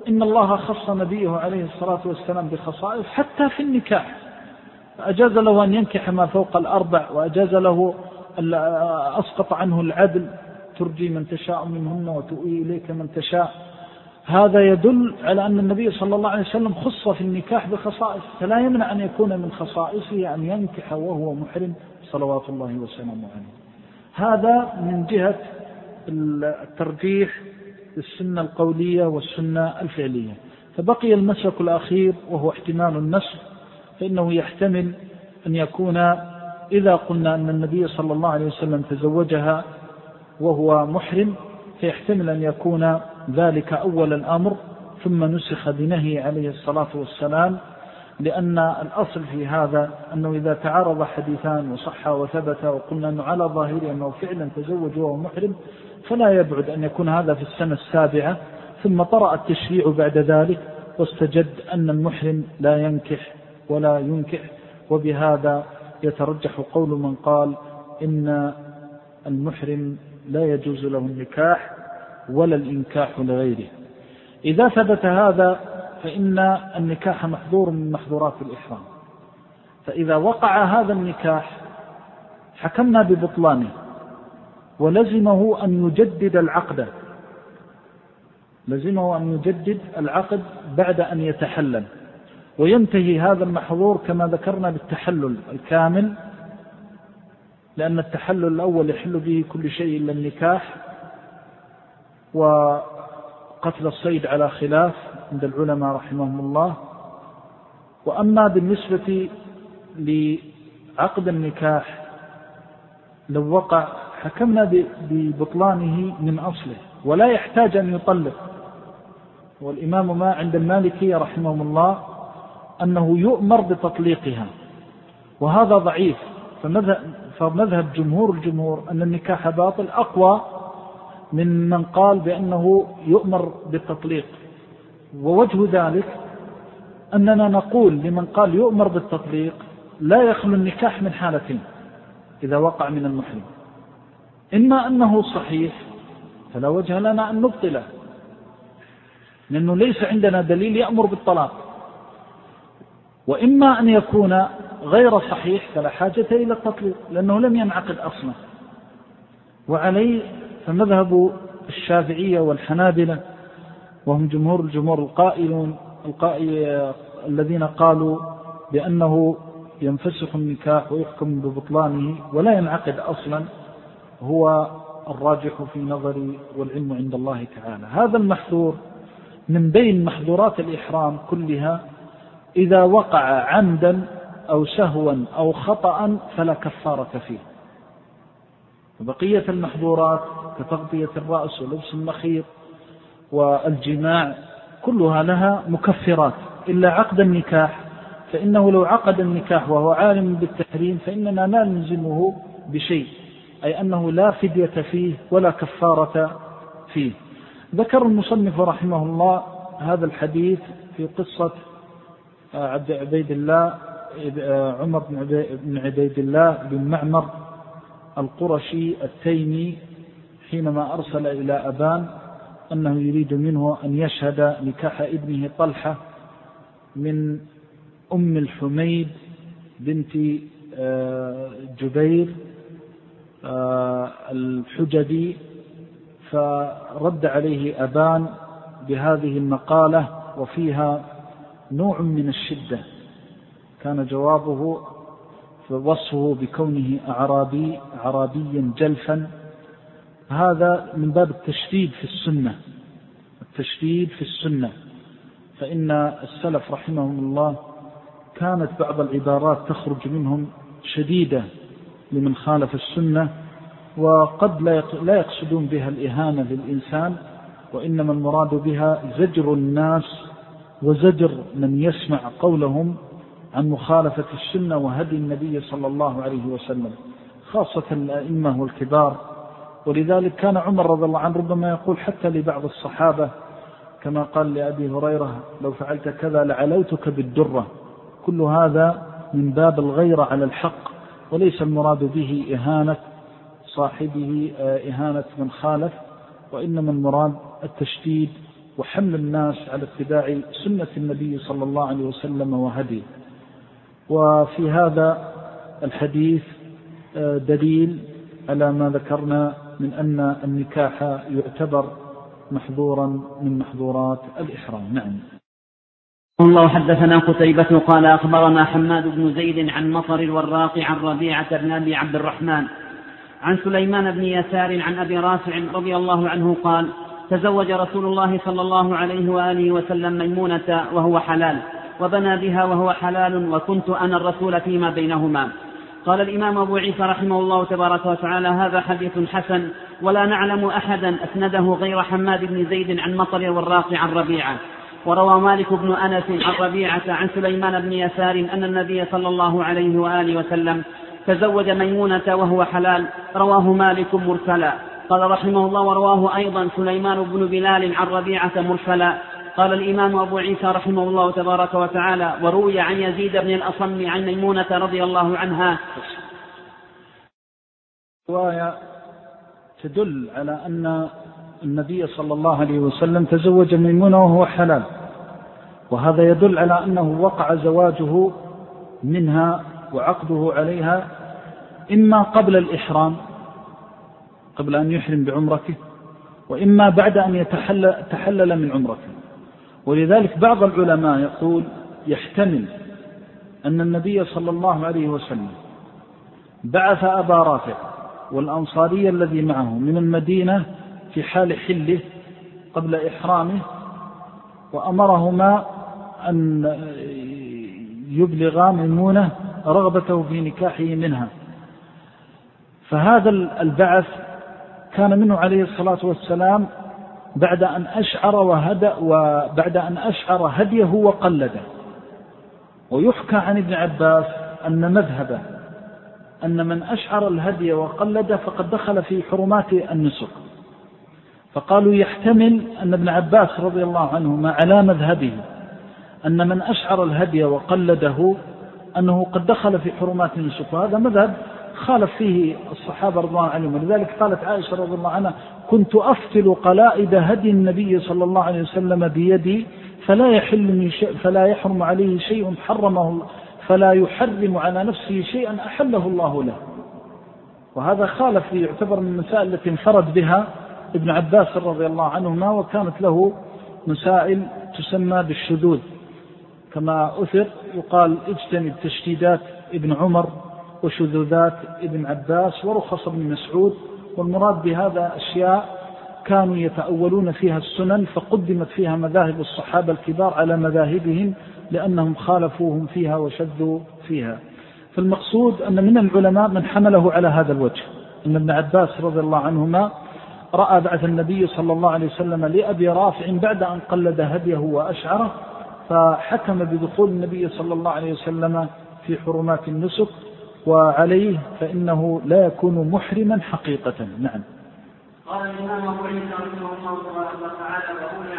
إن الله خص نبيه عليه الصلاة والسلام بخصائص حتى في النكاح، فأجاز له أن ينكح ما فوق الأربع، وأجاز له أسقط عنه العدل، ترجي من تشاء منهن وتؤوي إليك من تشاء. هذا يدل على أن النبي صلى الله عليه وسلم خص في النكاح بخصائص، فلا يمنع أن يكون من خصائصه أن ينكح وهو محرم صلوات الله وسلامه عليه. هذا من جهة الترجيح السنة القولية والسنة الفعلية. فبقي المسلك الأخير وهو احتمال النسخ، فإنه يحتمل أن يكون إذا قلنا أن النبي صلى الله عليه وسلم تزوجها وهو محرم، فيحتمل أن يكون ذلك أول الأمر ثم نسخ بنهي عليه الصلاة والسلام، لأن الأصل في هذا أنه إذا تعارض حديثان وصح وثبت وقلنا أنه على ظاهره أنه فعلا تزوج وهو محرم، فلا يبعد أن يكون هذا في السنة السابعة، ثم طرأ التشريع بعد ذلك واستجد أن المحرم لا ينكح ولا ينكح. وبهذا يترجح قول من قال إن المحرم لا يجوز له النكاح ولا الإنكاح لغيره. إذا ثبت هذا فإن النكاح محظور من محظورات الإحرام، فإذا وقع هذا النكاح حكمنا ببطلانه ولزمه أن يجدد العقد، لزمه أن يجدد العقد بعد أن يتحلل، وينتهي هذا المحظور كما ذكرنا بالتحلل الكامل، لأن التحلل الأول يحل به كل شيء إلا النكاح، وقتل الصيد على خلاف عند العلماء رحمهم الله. وأما بالنسبة لعقد النكاح لو وقع حكمنا ببطلانه من أصله ولا يحتاج أن يطلق. والإمام ما عند المالكية رحمهم الله أنه يؤمر بتطليقها، وهذا ضعيف، فمذهب جمهور الجمهور أن النكاح باطل أقوى من قال بأنه يؤمر بالتطليق. ووجه ذلك أننا نقول لمن قال يؤمر بالتطليق لا يخلو النكاح من حالتين إذا وقع من المحرم: إما أنه صحيح فلا وجه لنا أن نبطله لأنه ليس عندنا دليل يأمر بالطلاق، وإما أن يكون غير صحيح فلا حاجة إلى التطليق لأنه لم ينعقد أصلا. وعليه فمذهب الشافعية والحنابلة وهم جمهور الجمهور الذين قالوا بأنه ينفسخ النكاح ويحكم ببطلانه ولا ينعقد أصلا هو الراجح في نظري والعلم عند الله تعالى. هذا المحظور من بين محظورات الإحرام كلها إذا وقع عمدا أو سهوا أو خطأ فلا كفارة فيه. وبقية المحظورات كتغطية الرأس ولبس المخيط والجماع كلها لها مكفرات إلا عقد النكاح، فإنه لو عقد النكاح وهو عالم بالتحريم فإننا لا نلزمه بشيء، أي أنه لا فدية فيه ولا كفارة فيه. ذكر المصنف رحمه الله هذا الحديث في قصة عبيد الله عمر بن عبيد الله بن معمر القرشي التيمي حينما أرسل إلى أبان أنه يريد منه أن يشهد نكاح ابنه طلحة من أم الحميد بنت جبير الحجبي، فرد عليه أبان بهذه المقالة وفيها نوع من الشدة. كان جوابه وصفه بكونه أعرابيا جلفا. هذا من باب التشديد في السنة، فإن السلف رحمهم الله كانت بعض العبارات تخرج منهم شديدة لمن خالف السنة، وقد لا يقصدون بها الإهانة للإنسان، وإنما المراد بها زجر الناس وزجر من يسمع قولهم عن مخالفة السنة وهدي النبي صلى الله عليه وسلم، خاصة الأئمة والكبار. ولذلك كان عمر رضي الله عنه ربما يقول حتى لبعض الصحابة كما قال لأبي هريرة: لو فعلت كذا لعلوتك بالدرة. كل هذا من باب الغيرة على الحق، وليس المراد به إهانة صاحبه إهانة من خالف، وإنما المراد التشديد وحمل الناس على اتباع سنة النبي صلى الله عليه وسلم وهديه. وفي هذا الحديث دليل على ما ذكرنا من أن النكاح يعتبر محظورا من محظورات الإحرام. نعم. الله حدثنا قتيبة قال أخبرنا حماد بن زيد عن مطر الوراق عن ربيعة بن أبي عبد الرحمن عن سليمان بن يسار عن أبي رافع رضي الله عنه قال تزوج رسول الله صلى الله عليه وآله وسلم ميمونة وهو حلال وبنى بها وهو حلال وكنت أنا الرسول فيما بينهما. قال الإمام أبو عيسى رحمه الله تبارك وتعالى هذا حديث حسن ولا نعلم أحدا أسنده غير حماد بن زيد عن مطر الوراق عن ربيعة. وروى مالك بن أنس عن ربيعة عن سليمان بن يسار أن النبي صلى الله عليه وآله وسلم تزوج ميمونة وهو حلال. رواه مالك مرسلا. قال رحمه الله ورواه أيضا سليمان بن بلال عن ربيعة مرسلا. قال الإمام أبو عيسى رحمه الله تبارك وتعالى وروي عن يزيد بن الأصم عن ميمونة رضي الله عنها. رواية تدل على أن النبي صلى الله عليه وسلم تزوج ميمونة وهو حلال، وهذا يدل على أنه وقع زواجه منها وعقده عليها إما قبل الإحرام قبل أن يحرم بعمرته، وإما بعد أن يتحلل من عمرته. ولذلك بعض العلماء يقول يحتمل أن النبي صلى الله عليه وسلم بعث أبا رافع والأنصاري الذي معه من المدينة في حال حله قبل إحرامه، وأمرهما أن يبلغا ميمونة رغبته في نكاحه منها. فهذا البعث كان منه عليه الصلاة والسلام بعد أن أشعر هديه وقلده. ويحكى عن ابن عباس أن مذهبه أن من أشعر الهدي وقلده فقد دخل في حرمات النسك، فقالوا يحتمل أن ابن عباس رضي الله عنهما على مذهبه أن من أشعر الهدي وقلده أنه قد دخل في حرمات النسك، وهذا مذهب خالف فيه الصحابة رضي الله عنهم. ولذلك قالت عائشة رضي الله عنها كنت أفتل قلائد هدي النبي صلى الله عليه وسلم بيدي فلا يحرم عليه شيء حرمه الله، فلا يحرم على نفسه شيئا أحله الله له. وهذا خالف فيه، يعتبر من المسائل التي انفرد بها ابن عباس رضي الله عنهما، وكانت له مسائل تسمى بالشذوذ كما أثر، يقال اجتنب تشديدات ابن عمر وشذوذات ابن عباس ورخص ابن مسعود. والمراد بهذا أشياء كانوا يتأولون فيها السنن فقدمت فيها مذاهب الصحابة الكبار على مذاهبهم لأنهم خالفوهم فيها وشذوا فيها. فالمقصود أن من العلماء من حمله على هذا الوجه، أن ابن عباس رضي الله عنهما رأى بعث النبي صلى الله عليه وسلم لأبي رافع بعد أن قلد هديه وأشعره، فحكم بدخول النبي صلى الله عليه وسلم في حرمات النسك، وعليه فإنه لا يكون محرما حقيقة. نعم. قال الإمام أبو عيسى رحمه الله تعالى وقول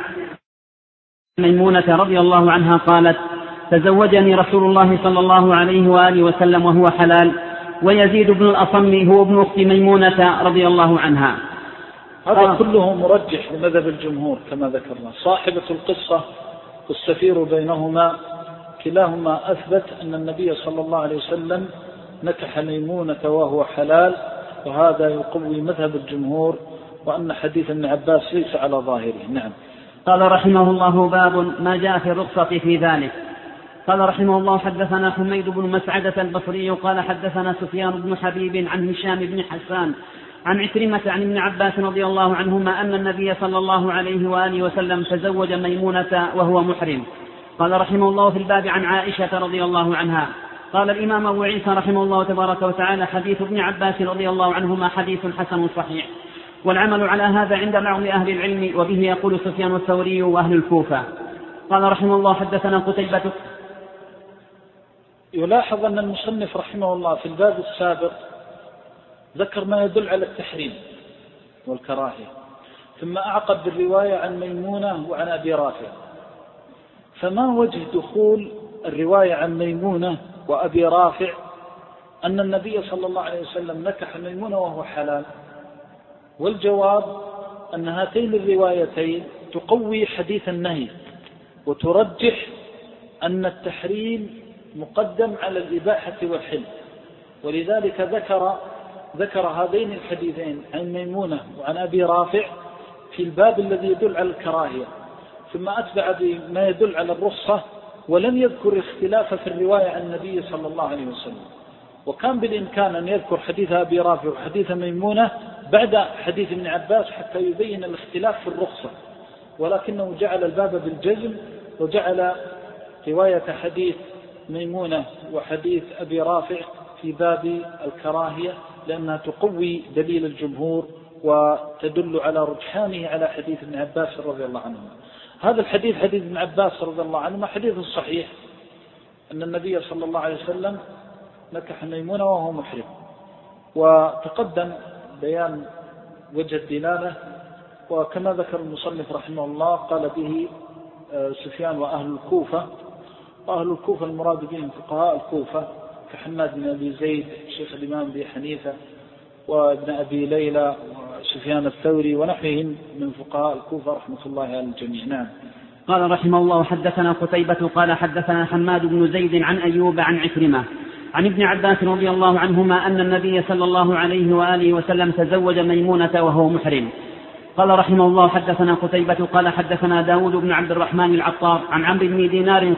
عن ميمونة رضي الله عنها قالت تزوجني رسول الله صلى الله عليه وآله وسلم وهو حلال، ويزيد بن الأصم هو ابن أخت ميمونة رضي الله عنها. هذا كله مرجح لمذهب الجمهور كما ذكرنا. صاحبة القصة والسفير بينهما كلاهما أثبت أن النبي صلى الله عليه وسلم نكح ميمونة وهو حلال، وهذا يقوي مذهب الجمهور وأن حديث ابن عباس ليس على ظاهره. نعم. قال رحمه الله باب ما جاء في الرخصة في ذلك. قال رحمه الله حدثنا حميد بن مسعدة البصري قال حدثنا سفيان بن حبيب عن هشام بن حسان عن عكرمة عن ابن عباس رضي الله عنهما أن النبي صلى الله عليه وآله وسلم تزوج ميمونة وهو محرم. قال رحمه الله في الباب عن عائشة رضي الله عنها. قال الإمام أبو عيسى رحمه الله تبارك وتعالى حديث ابن عباس رضي الله عنهما حديث حسن صحيح، والعمل على هذا عند بعض أهل العلم، وبه يقول سفيان الثوري وأهل الكوفة. قال رحمه الله حدثنا قتيبة. يلاحظ أن المصنف رحمه الله في الباب السابق ذكر ما يدل على التحريم والكراهية، ثم أعقب بالرواية عن ميمونة وعن أبي رافع. فما وجه دخول الرواية عن ميمونة وأبي رافع أن النبي صلى الله عليه وسلم نكح ميمونة وهو حلال؟ والجواب أن هاتين الروايتين تقوي حديث النهي وترجح أن التحريم مقدم على الإباحة والحل، ولذلك ذكر هذين الحديثين عن ميمونة وعن أبي رافع في الباب الذي يدل على الكراهية، ثم أتبع بما يدل على الرخصة، ولم يذكر اختلافا في الرواية عن النبي صلى الله عليه وسلم. وكان بالإمكان أن يذكر حديث أبي رافع وحديث ميمونة بعد حديث ابن عباس حتى يبين الاختلاف في الرخصة، ولكنه جعل الباب بالجزم وجعل رواية حديث ميمونة وحديث أبي رافع في باب الكراهية، لأنها تقوي دليل الجمهور وتدل على رجحانه على حديث ابن عباس رضي الله عنه. هذا الحديث حديث ابن عباس رضي الله عنه حديث صحيح أن النبي صلى الله عليه وسلم نكح ميمونة وهو محرم، وتقدم بيان وجه الدلالة، وكما ذكر المصنف رحمه الله قال به سفيان وأهل الكوفة، وأهل الكوفة المراد بهم فقهاء الكوفة كحماد بن أبي زيد شيخ الإمام أبي حنيفة وابن أبي ليلى وسفيان الثوري ونحوهم من فقهاء الكوفة رحمة الله على الجميع. نعم. قال رحمه الله حدثنا قتيبة قال حدثنا حماد بن زيد عن أيوب عن عكرمة عن ابن عباس رضي الله عنهما أن النبي صلى الله عليه وآله وسلم تزوج ميمونة وهو محرم. قال رحمه الله حدثنا قتيبة قال حدثنا داود بن عبد الرحمن العطار عن عمرو بن دينار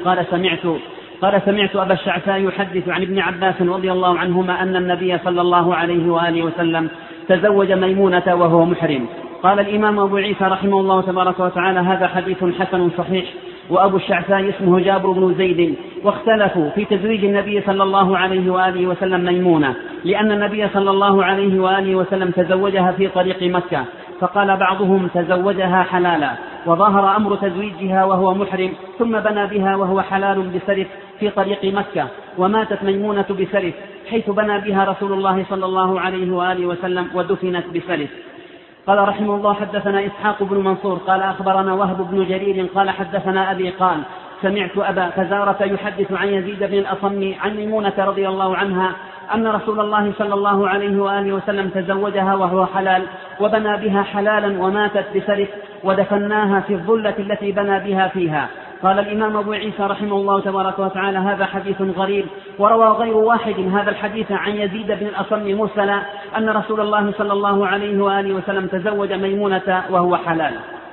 قال سمعت أبا الشعثاء يحدث عن ابن عباس رضي الله عنهما أن النبي صلى الله عليه وآله وسلم تزوج ميمونة وهو محرم. قال الإمام أبو عيسى رحمه الله تبارك وتعالى هذا حديث حسن صحيح. وأبو الشعثاء اسمه جابر بن زيد، واختلفوا في تزويج النبي صلى الله عليه وآله وسلم ميمونة، لأن النبي صلى الله عليه وآله وسلم تزوجها في طريق مكة، فقال بعضهم تزوجها حلالا، وظهر أمر تزويجها وهو محرم، ثم بنى بها وهو حلال بسرف في طريق مكة، وماتت ميمونة بسرف حيث بنى بها رسول الله صلى الله عليه وآله وسلم ودفنت بسرف. قال رحمه الله حدثنا إسحاق بن منصور قال أخبرنا وهب بن جرير قال حدثنا أبي قال سمعت أبا فزارة يحدث عن يزيد بن الأصم عن ميمونة رضي الله عنها أن رسول الله صلى الله عليه وآله وسلم تزوجها وهو حلال، وبنى بها حلالا وماتت بسرف، ودفناها في الظلة التي بنى بها فيها. قال الإمام أبو عيسى رحمه الله تبارك وتعالى هذا حديث غريب، وروى غير واحد هذا الحديث عن يزيد بن الأصم مرسلا أن رسول الله صلى الله عليه وآله وسلم تزوج ميمونة وهو حلال.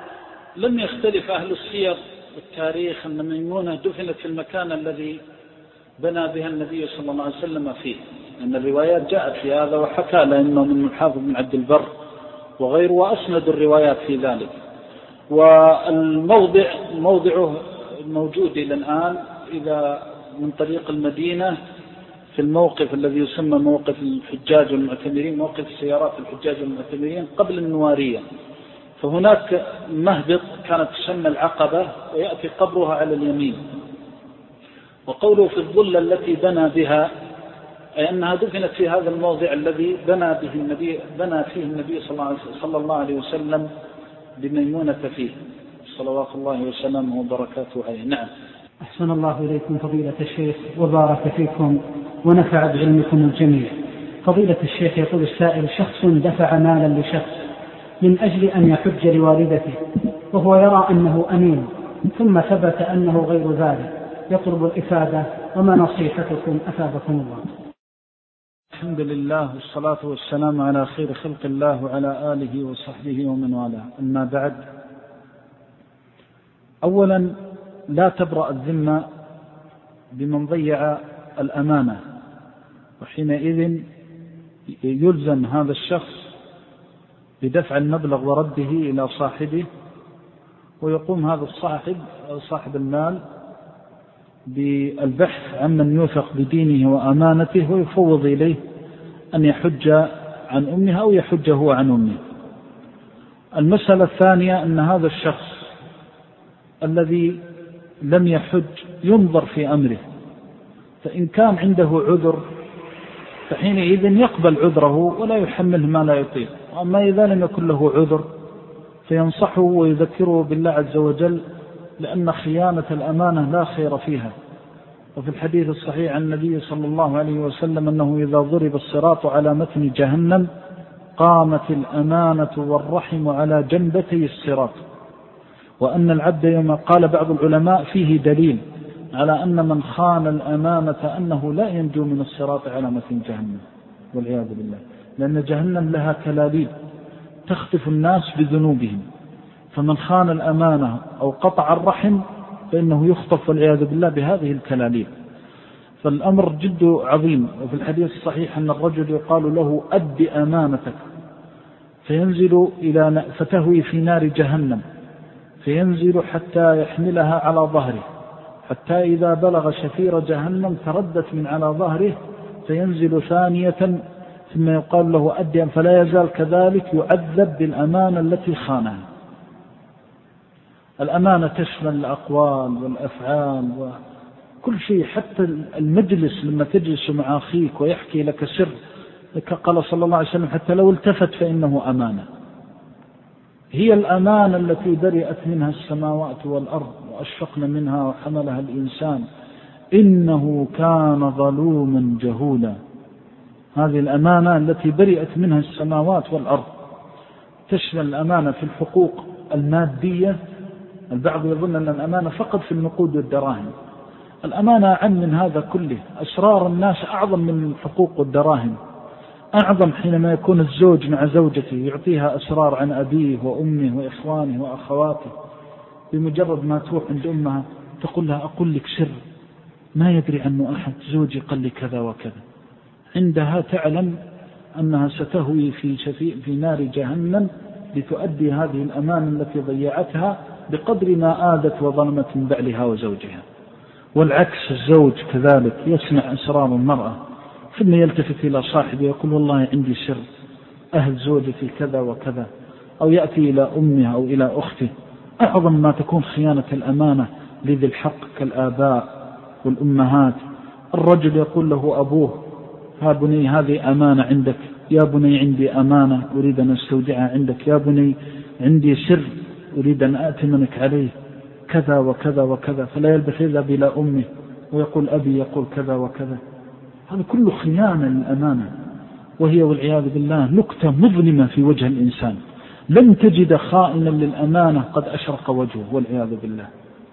لم يختلف أهل السير والتاريخ أن ميمونة دفنت في المكان الذي بنى بها النبي صلى الله عليه وسلم فيه، أن الروايات جاءت في هذا، وحكى لأنه من الحافظ بن عبد البر وغيره وأسند الروايات في ذلك. موضعه موجود إلى الآن إذا من طريق المدينة في الموقف الذي يسمى موقف الحجاج والمعتمرين، موقف السيارات الحجاج والمعتمرين قبل النوارية، فهناك مهبط كانت تسمى العقبة ويأتي قبرها على اليمين. وقوله في الظلة التي بنى بها أي أنها دفنت في هذا الموضع الذي بنى فيه النبي صلى الله عليه وسلم بميمونة فيه صلوات الله وسلامه وبركاته عليه. نعم. أحسن الله إليكم فضيلة الشيخ وبارك فيكم ونفع بعلمكم الجميع. فضيلة الشيخ يقول السائل شخص دفع مالا لشخص من أجل أن يحج لوالدته وهو يرى أنه أمين، ثم ثبت أنه غير ذلك، يطلب الإفادة، وما نصيحتكم أفادكم الله؟ الحمد لله والصلاة والسلام على خير خلق الله وعلى آله وصحبه ومن والاه، أما بعد. أولا لا تبرأ الذمة بمن ضيع الأمانة، وحينئذ يلزم هذا الشخص بدفع المبلغ ورده إلى صاحبه، ويقوم هذا صاحب المال بالبحث عمن يوثق بدينه وأمانته ويفوض إليه أن يحج عن أمه أو يحج هو عن أمه. المسألة الثانية أن هذا الشخص الذي لم يحج ينظر في أمره، فإن كان عنده عذر فحينئذ يقبل عذره ولا يحمله ما لا يطيق، وأما إذا لم يكن له عذر فينصحه ويذكره بالله عز وجل، لأن خيانة الأمانة لا خير فيها. وفي الحديث الصحيح عن النبي صلى الله عليه وسلم أنه إذا ضرب الصراط على متن جهنم قامت الأمانة والرحم على جنبتي الصراط. وأن العبد يوم قال بعض العلماء فيه دليل على أن من خان الأمانة أنه لا ينجو من الصراط على متن جهنم والعياذ بالله، لأن جهنم لها كلاليب تخطف الناس بذنوبهم، فمن خان الأمانة أو قطع الرحم فإنه يخطف والعياذ بالله بهذه الكلاليب. فالأمر جد عظيم. وفي الحديث الصحيح أن الرجل يقال له أد أمانتك، فينزل فتهوي في نار جهنم، فينزل حتى يحملها على ظهره، حتى إذا بلغ شفير جهنم تردت من على ظهره، فينزل ثانية ثم يقال له أد، فلا يزال كذلك يعذب بالأمانة التي خانها. الأمانة تشمل الأقوال والأفعال وكل شيء، حتى المجلس لما تجلس مع أخيك ويحكي لك سر، قال صلى الله عليه وسلم حتى لو التفت فإنه أمانة. هي الأمانة التي برئت منها السماوات والأرض وأشفقن منها وحملها الإنسان إنه كان ظلوما جهولا. هذه الأمانة التي برئت منها السماوات والأرض. تشمل الأمانة في الحقوق المادية، البعض يظن أن الأمانة فقط في النقود والدراهم، الأمانة أعم من هذا كله. أسرار الناس أعظم من الحقوق والدراهم، أعظم حينما يكون الزوج مع زوجته يعطيها أسرار عن أبيه وأمه وإخوانه وأخواته، بمجرد ما تروح عند أمها تقول لها أقول لك سر ما يدري عنه أحد، زوجي قال لي كذا وكذا، عندها تعلم أنها ستهوي في نار جهنم لتؤدي هذه الأمانة التي ضيعتها بقدر ما آذت وظلمت من بعلها وزوجها. والعكس الزوج كذلك يسمع أسرار المرأة ثم يلتفت إلى صاحبه يقول والله عندي سر أهل زوجتي كذا وكذا، أو يأتي إلى أمه أو إلى أخته. أعظم ما تكون خيانة الأمانة لذي الحق كالآباء والأمهات. الرجل يقول له أبوه ها بني هذه أمانة عندك، يا بني عندي أمانة أريد أن أستودعها عندك، يا بني عندي سر أريد أن أأتمنك عليه كذا وكذا وكذا، فلا يلبث إلا بلا أمه ويقول أبي يقول كذا وكذا. هذا كله خيانة للأمانة، وهي والعياذ بالله نكتة مظلمة في وجه الإنسان. لن تجد خائنا للأمانة قد أشرق وجهه والعياذ بالله،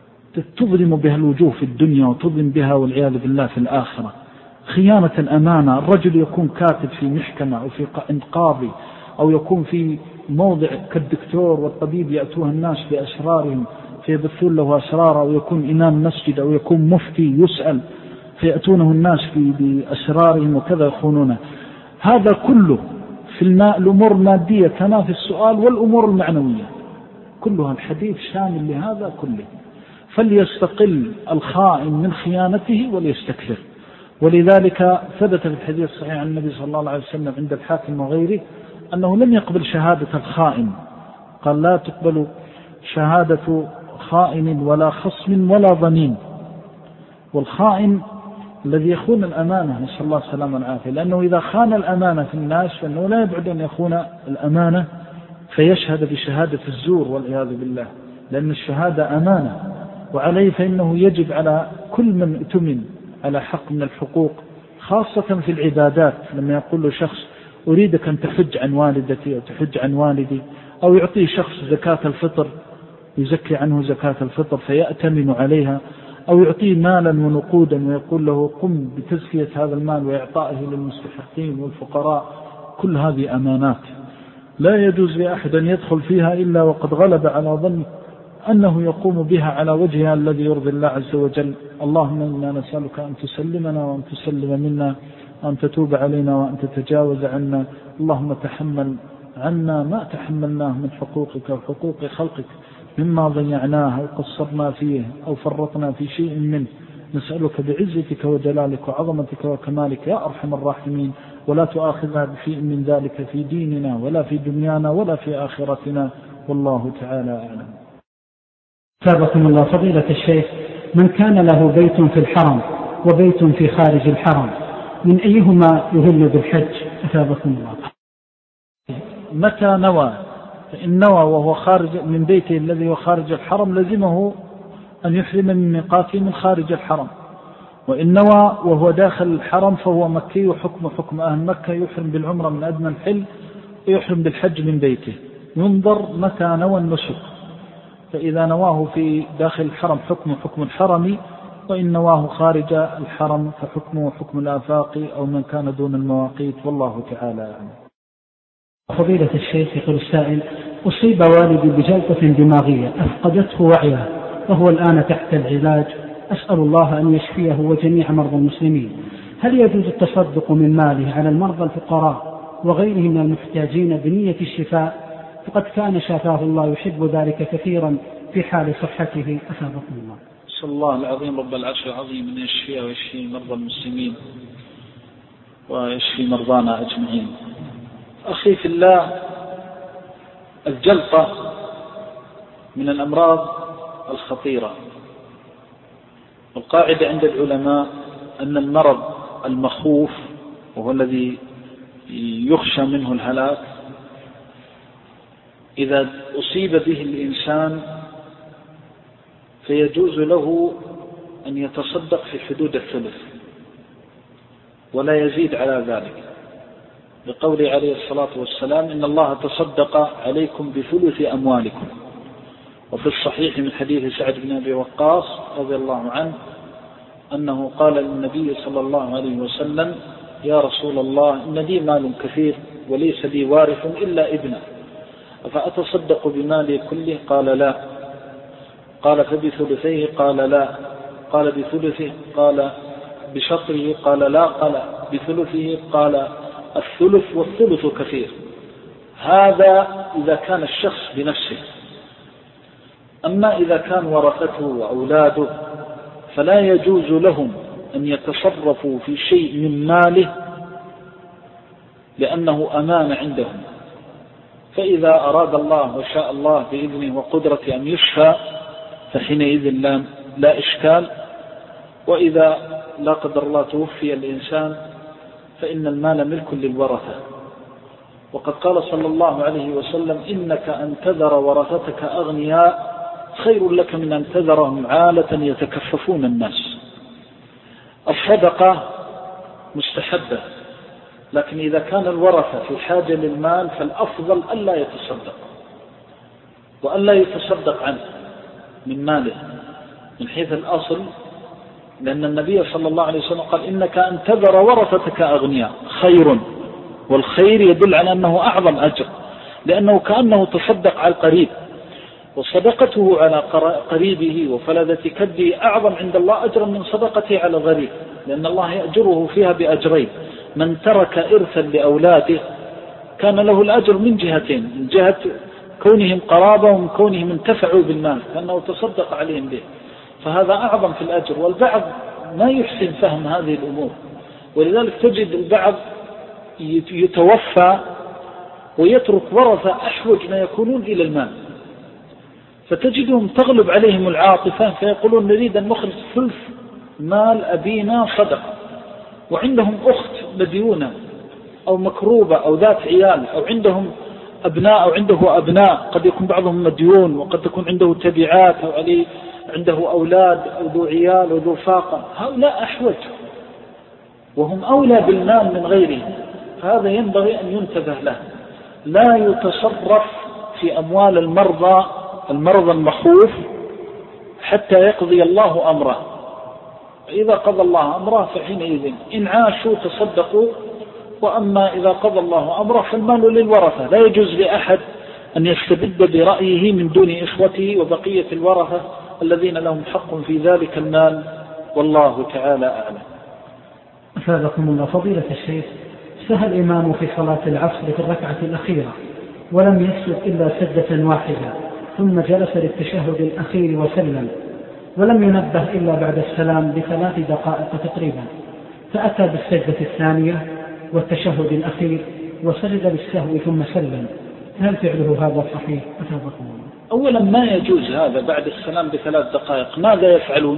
تظلم بها الوجوه في الدنيا وتظلم بها والعياذ بالله في الآخرة. خيانة الأمانة، الرجل يكون كاتب في محكمة أو في قاضي أو يكون في موضع كالدكتور والطبيب يأتوها الناس بأسرارهم فيبثون له أسرار، أو يكون إمام مسجد أو يكون مفتي يسأل فيأتونه الناس بأسرارهم وكذا يخونونه. هذا كله في الأمور المادية كما في السؤال والأمور المعنوية كلها، الحديث شامل لهذا كله. فليستقل الخائن من خيانته وليستكثر. ولذلك ثبت في الحديث الصحيح عن النبي صلى الله عليه وسلم عند الحاكم وغيره أنه لم يقبل شهادة الخائن، قال لا تقبل شهادة خائن ولا خصم ولا ظنين. والخائن الذي يخون الأمانة، نسأل الله السلامة والعافية، لأنه إذا خان الأمانة في الناس فإنه لا يبعد أن يخون الأمانة فيشهد بشهادة الزور والعياذ بالله، لأن الشهادة أمانة، وعليه فإنه يجب على كل من اؤتمن على حق من الحقوق، خاصة في العبادات، لما يقول له شخص أريدك أن تحج عن والدتي أو تحج عن والدي، أو يعطيه شخص زكاة الفطر يزكي عنه زكاة الفطر فيأتمن عليها، أو يعطيه مالا ونقودا ويقول له قم بتزكية هذا المال وإعطائه للمستحقين والفقراء. كل هذه أمانات لا يجوز لأحد أن يدخل فيها إلا وقد غلب على ظن أنه يقوم بها على وجهها الذي يرضي الله عز وجل. اللهم إنا نسألك أن تسلمنا وأن تسلم منا، وأن تتوب علينا وأن تتجاوز عنا. اللهم تحمل عنا ما تحملناه من حقوقك وحقوق خلقك مما ضيعناه أو قصرنا فيه أو فرطنا في شيء منه. نسألك بعزتك وجلالك وعظمتك وكمالك يا أرحم الراحمين، ولا تؤاخذنا بشيء من ذلك في ديننا ولا في دنيانا ولا في آخرتنا، والله تعالى أعلم. ثابكم الله. فضيلة الشيخ، من كان له بيت في الحرم وبيت في خارج الحرم من أيهما يهل بالحج؟ ثابكم الله. متى نوى، فإن نوى وهو خارج من بيته الذي هو خارج الحرم لزمه أن يحرم من ميقاته من خارج الحرم، وإن نوى وهو داخل الحرم فهو مكي وحكم حكم أهل مكة، يحرم بالعمرة من أدنى الحل ويحرم بالحج من بيته. ينظر متى نوى النسك، فإذا نواه في داخل الحرم حكم الحرم، وإن نواه خارج الحرم فحكمه حكم الآفاق أو من كان دون المواقيت، والله تعالى أعلم. فضيلة الشيخ، يقول السائل: أصيب والدي بجلطة دماغية أفقدته وعيه وهو الآن تحت العلاج، أسأل الله أن يشفيه وجميع مرضى المسلمين. هل يجوز التصدق من ماله على المرضى الفقراء وغيرهم من المحتاجين بنية الشفاء؟ فقد كان شافاه الله يحب ذلك كثيرا في حال صحته، أثابكم الله. صلى الله العظيم رب العرش العظيم أن يشفيه ويشفي مرضى المسلمين ويشفي مرضانا أجمعين. أخي في الله، الجلطة من الأمراض الخطيرة، والقاعدة عند العلماء أن المرض المخوف وهو الذي يخشى منه الهلاك إذا أصيب به الإنسان فيجوز له أن يتصدق في حدود الثلث ولا يزيد على ذلك، بقوله عليه الصلاة والسلام: إن الله تصدق عليكم بثلث أموالكم. وفي الصحيح من حديث سعد بن أبي وقاص رضي الله عنه أنه قال للنبي صلى الله عليه وسلم: يا رسول الله، إن لي مال كثير وليس لي وارث إلا ابنه، أفأتصدق بمالي كله؟ قال: لا. قال: فبثلثيه؟ قال: لا. قال: بثلثه؟ قال: بشطره؟ قال: لا. قال: بثلثه؟ قال: الثلث، والثلث كثير. هذا إذا كان الشخص بنفسه. أما إذا كان ورثته وأولاده فلا يجوز لهم أن يتصرفوا في شيء من ماله لأنه أمان عندهم، فإذا أراد الله وشاء الله بإذنه وقدرته أن يشفى فحينئذ لا إشكال، وإذا لا قدر الله توفي الإنسان فإن المال ملك للورثة. وقد قال صلى الله عليه وسلم: إنك أن تذر ورثتك أغنياء خير لك من أن تذرهم عالة يتكففون الناس. الصدقة مستحبة، لكن إذا كان الورثة في حاجة للمال فالأفضل ألا يتصدق، وألا يتصدق عنه من ماله من حيث الأصل، لأن النبي صلى الله عليه وسلم قال: إنك أن تذر ورثتك أغنياء خير، والخير يدل على أنه أعظم أجر، لأنه كأنه تصدق على القريب، وصدقته على قريبه وفلذة كده أعظم عند الله أجرا من صدقته على الغريب، لأن الله يأجره فيها بأجرين: من ترك إرثا لأولاده كان له الأجر من جهتين، من جهة كونهم قرابة ومن كونهم انتفعوا بالمال كأنه تصدق عليهم به، فهذا أعظم في الأجر. والبعض ما يحسن فهم هذه الأمور، ولذلك تجد البعض يتوفى ويترك ورثة أحوج ما يكونون إلى المال، فتجدهم تغلب عليهم العاطفة فيقولون: نريد أن نخرج ثلث مال أبينا صدقة، وعندهم أخت مديونة أو مكروبة أو ذات عيال، أو عندهم أبناء أو عنده أبناء، قد يكون بعضهم مديون وقد تكون عنده تبعات أو عليه عنده أولاد أو ذو عيال وذو فاقة، هؤلاء أحوج وهم أولى بالمال من غيرهم، فهذا ينبغي أن ينتبه له. لا يتصرف في أموال المرضى المخوف حتى يقضي الله أمره، إذا قضى الله أمره فحينئذ إن عاشوا تصدقوا، وأما إذا قضى الله أمره فالمال للورثة، لا يجوز لأحد أن يستبد برأيه من دون إخوته وبقية الورثة الذين لهم حق في ذلك المال، والله تعالى أعلم. أفادكم الله. فضيلة الشيخ، سهى الإمام في صلاة العصر في الركعة الأخيرة ولم يسجد إلا سجدة واحدة، ثم جلس للتشهد الأخير وسلم، ولم ينبه إلا بعد السلام ب3 دقائق تقريبا، فأتى بالسجدة الثانية والتشهد الأخير وسجد بالسهو ثم سلم، هل فعله هذا صحيح؟ أفادكم الله. أولا ما يجوز هذا بعد السلام ب3 دقائق، ماذا يفعلون؟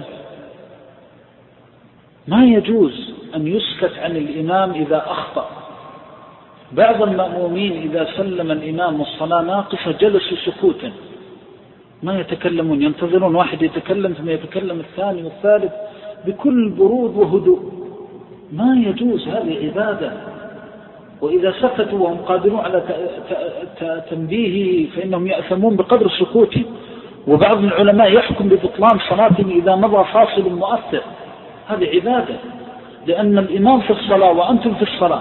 ما يجوز أن يسكت عن الإمام إذا أخطأ. بعض المأمومين إذا سلم الإمام الصلاة ناقصة جلسوا سكوتا ما يتكلمون، ينتظرون واحد يتكلم ثم يتكلم الثاني والثالث بكل برود وهدوء. ما يجوز، هذه عبادة، وإذا سكتوا وهم قادرون على تنبيهه فإنهم يأثمون بقدر سكوته. وبعض العلماء يحكم ببطلان صلاته إذا مضى فاصل مؤثر. هذه عبادة، لأن الإمام في الصلاة وأنتم في الصلاة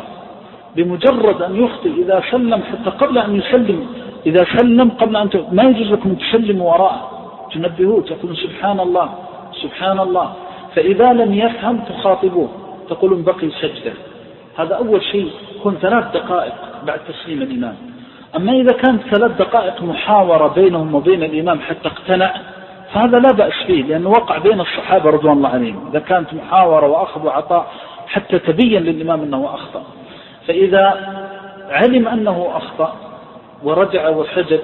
بمجرد أن يخطئ إذا سلم حتى قبل أن يسلم، إذا سلم قبل أن ما يجوز لكم تسلموا وراءه، تنبهوه تقولون سبحان الله سبحان الله. فإذا لم يفهم تخاطبوه تقولون بقي سجدة. هذا أول شيء، يكون 3 دقائق بعد تسليم الإمام. أما إذا كانت 3 دقائق محاورة بينهم وبين الإمام حتى اقتنع فهذا لا بأس فيه، لأنه وقع بين الصحابة رضوان الله عليهم. إذا كانت محاورة وأخذ وعطاء حتى تبين للإمام أنه أخطأ، فإذا علم أنه أخطأ ورجع وسجد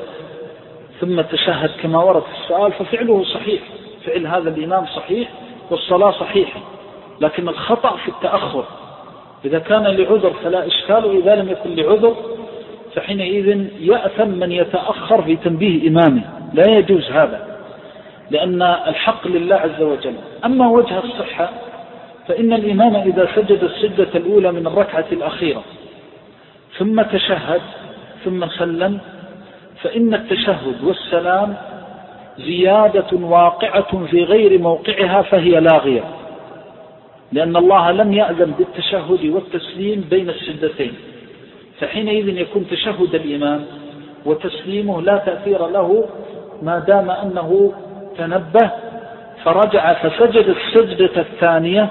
ثم تشهد كما ورد في السؤال ففعله صحيح، فعل هذا الإمام صحيح والصلاة صحيحة. لكن الخطأ في التأخر، إذا كان لعذر فلا إشكال، وإذا لم يكن لعذر فحينئذ يأثم من يتأخر في تنبيه إمامه، لا يجوز هذا، لأن الحق لله عز وجل. أما وجه الصحة فإن الإمام إذا سجد السجدة الأولى من الركعة الأخيرة ثم تشهد ثم سلم، فإن التشهد والسلام زيادة واقعة في غير موقعها فهي لاغية، لأن الله لم يأذن بالتشهد والتسليم بين السجدتين. فحينئذ يكون تشهد الإمام وتسليمه لا تأثير له ما دام أنه تنبه فرجع فسجد السجدة الثانية،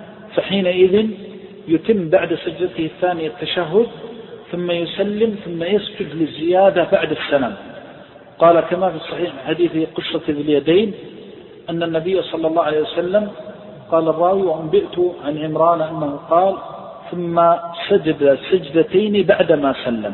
فحينئذ يتم بعد سجدته الثانية التشهد ثم يسلم ثم يسجد للزيادة بعد السلام. قال كما في الصحيح حديث قصة ذي اليدين أن النبي صلى الله عليه وسلم قال الراوي وأنبئت عن عمران أنه قال ثم سجد سجدتين بعدما سلم،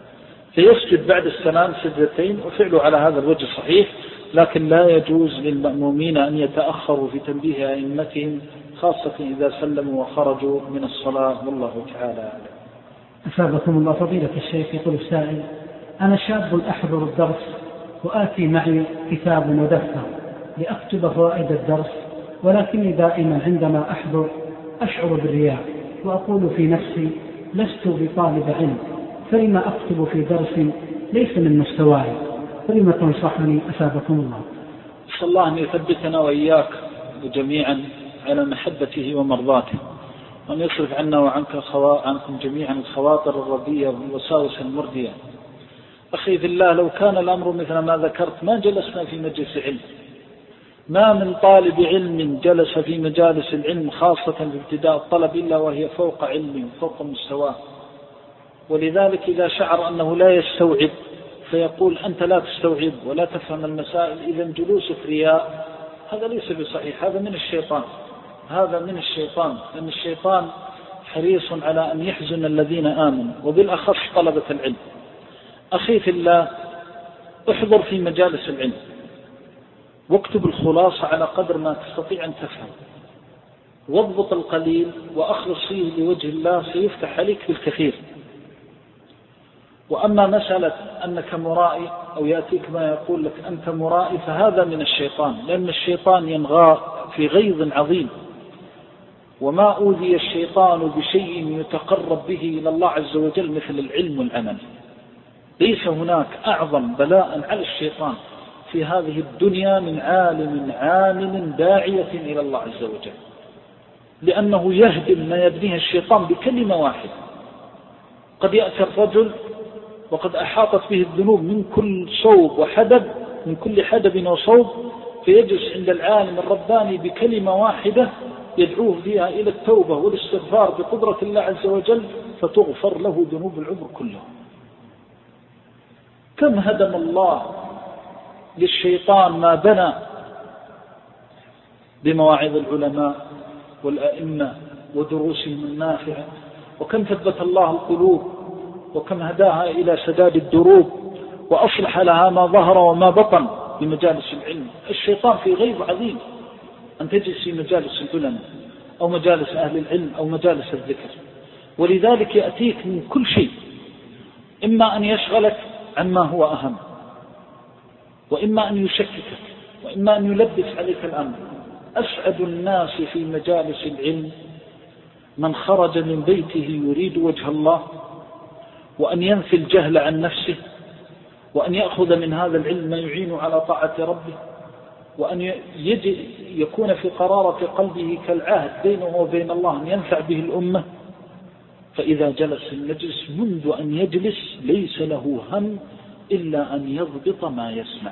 فيسجد بعد السلام سجدتين، وفعله على هذا الوجه صحيح. لكن لا يجوز للمأمومين أن يتأخروا في تنبيه أئمتهم خاصة إذا سلموا وخرجوا من الصلاة، والله تعالى. أثابكم الله. فضيلة الشيخ يقول السائل: أنا شاب أحضر الدرس وآتي معي كتاب ودفتر لأكتب فوائد الدرس، ولكني دائما عندما أحضر أشعر بالرياء وأقول في نفسي لست بطالب علم، فلما أكتب في درس ليس من مستواي، فلما تنصحني أثابكم الله؟ صلى الله أن يثبتنا وإياك وجميعا على محبته ومرضاته، وأن يصرف عنا عنكم جميعا الخواطر الردية والوساوس المردية. أخي في الله، لو كان الأمر مثل ما ذكرت ما جلسنا في مجلس علم. ما من طالب علم جلس في مجالس العلم خاصة في ابتداء الطلب إلا وهي فوق علمه فوق مستواه. ولذلك إذا شعر أنه لا يستوعب فيقول أنت لا تستوعب ولا تفهم المسائل، إذا جلوسك رياء، هذا ليس بصحيح، هذا من الشيطان، هذا من الشيطان، لأن الشيطان حريص على أن يحزن الذين آمنوا وبالأخص طلبة العلم. أخي في الله، احضر في مجالس العلم واكتب الخلاصة على قدر ما تستطيع أن تفهم، واضبط القليل وأخلص فيه لوجه الله، سيفتح عليك بالكثير. وأما مسألة أنك مرائي أو يأتيك ما يقول لك أنت مرائي فهذا من الشيطان، لأن الشيطان ينغى في غيظ عظيم، وما أوذي الشيطان بشيء يتقرب به إلى الله عز وجل مثل العلم والعمل. ليس هناك أعظم بلاء على الشيطان في هذه الدنيا من عالم عامل داعية إلى الله عز وجل، لأنه يهدم ما يبنيه الشيطان بكلمة واحدة. قد يأتي الرجل وقد أحاطت به الذنوب من كل صوب وحدب، من كل حدب وصوب، فيجلس عند العالم الرباني بكلمة واحدة يدعوه فيها إلى التوبة والاستغفار بقدرة الله عز وجل، فتغفر له ذنوب العمر كله. كم هدم الله للشيطان ما بنى بمواعظ العلماء والأئمة ودروسهم النافعة، وكم ثبت الله القلوب، وكم هداها إلى سداد الدروب، وأصلح لها ما ظهر وما بطن بمجالس العلم. الشيطان في غيظ عظيم أن تجلس في مجالس العلماء أو مجالس أهل العلم أو مجالس الذكر، ولذلك يأتيك من كل شيء، إما أن يشغلك عما هو أهم، وإما أن يشككك، وإما أن يلبس عليك الأمر. أسعد الناس في مجالس العلم من خرج من بيته يريد وجه الله، وأن ينفي الجهل عن نفسه، وأن يأخذ من هذا العلم ما يعين على طاعة ربه، وأن يكون في قرارة قلبه كالعهد بينه وبين الله أن ينفع به الأمة. فإذا جلس في المجلس منذ أن يجلس ليس له هم إلا أن يضبط ما يسمع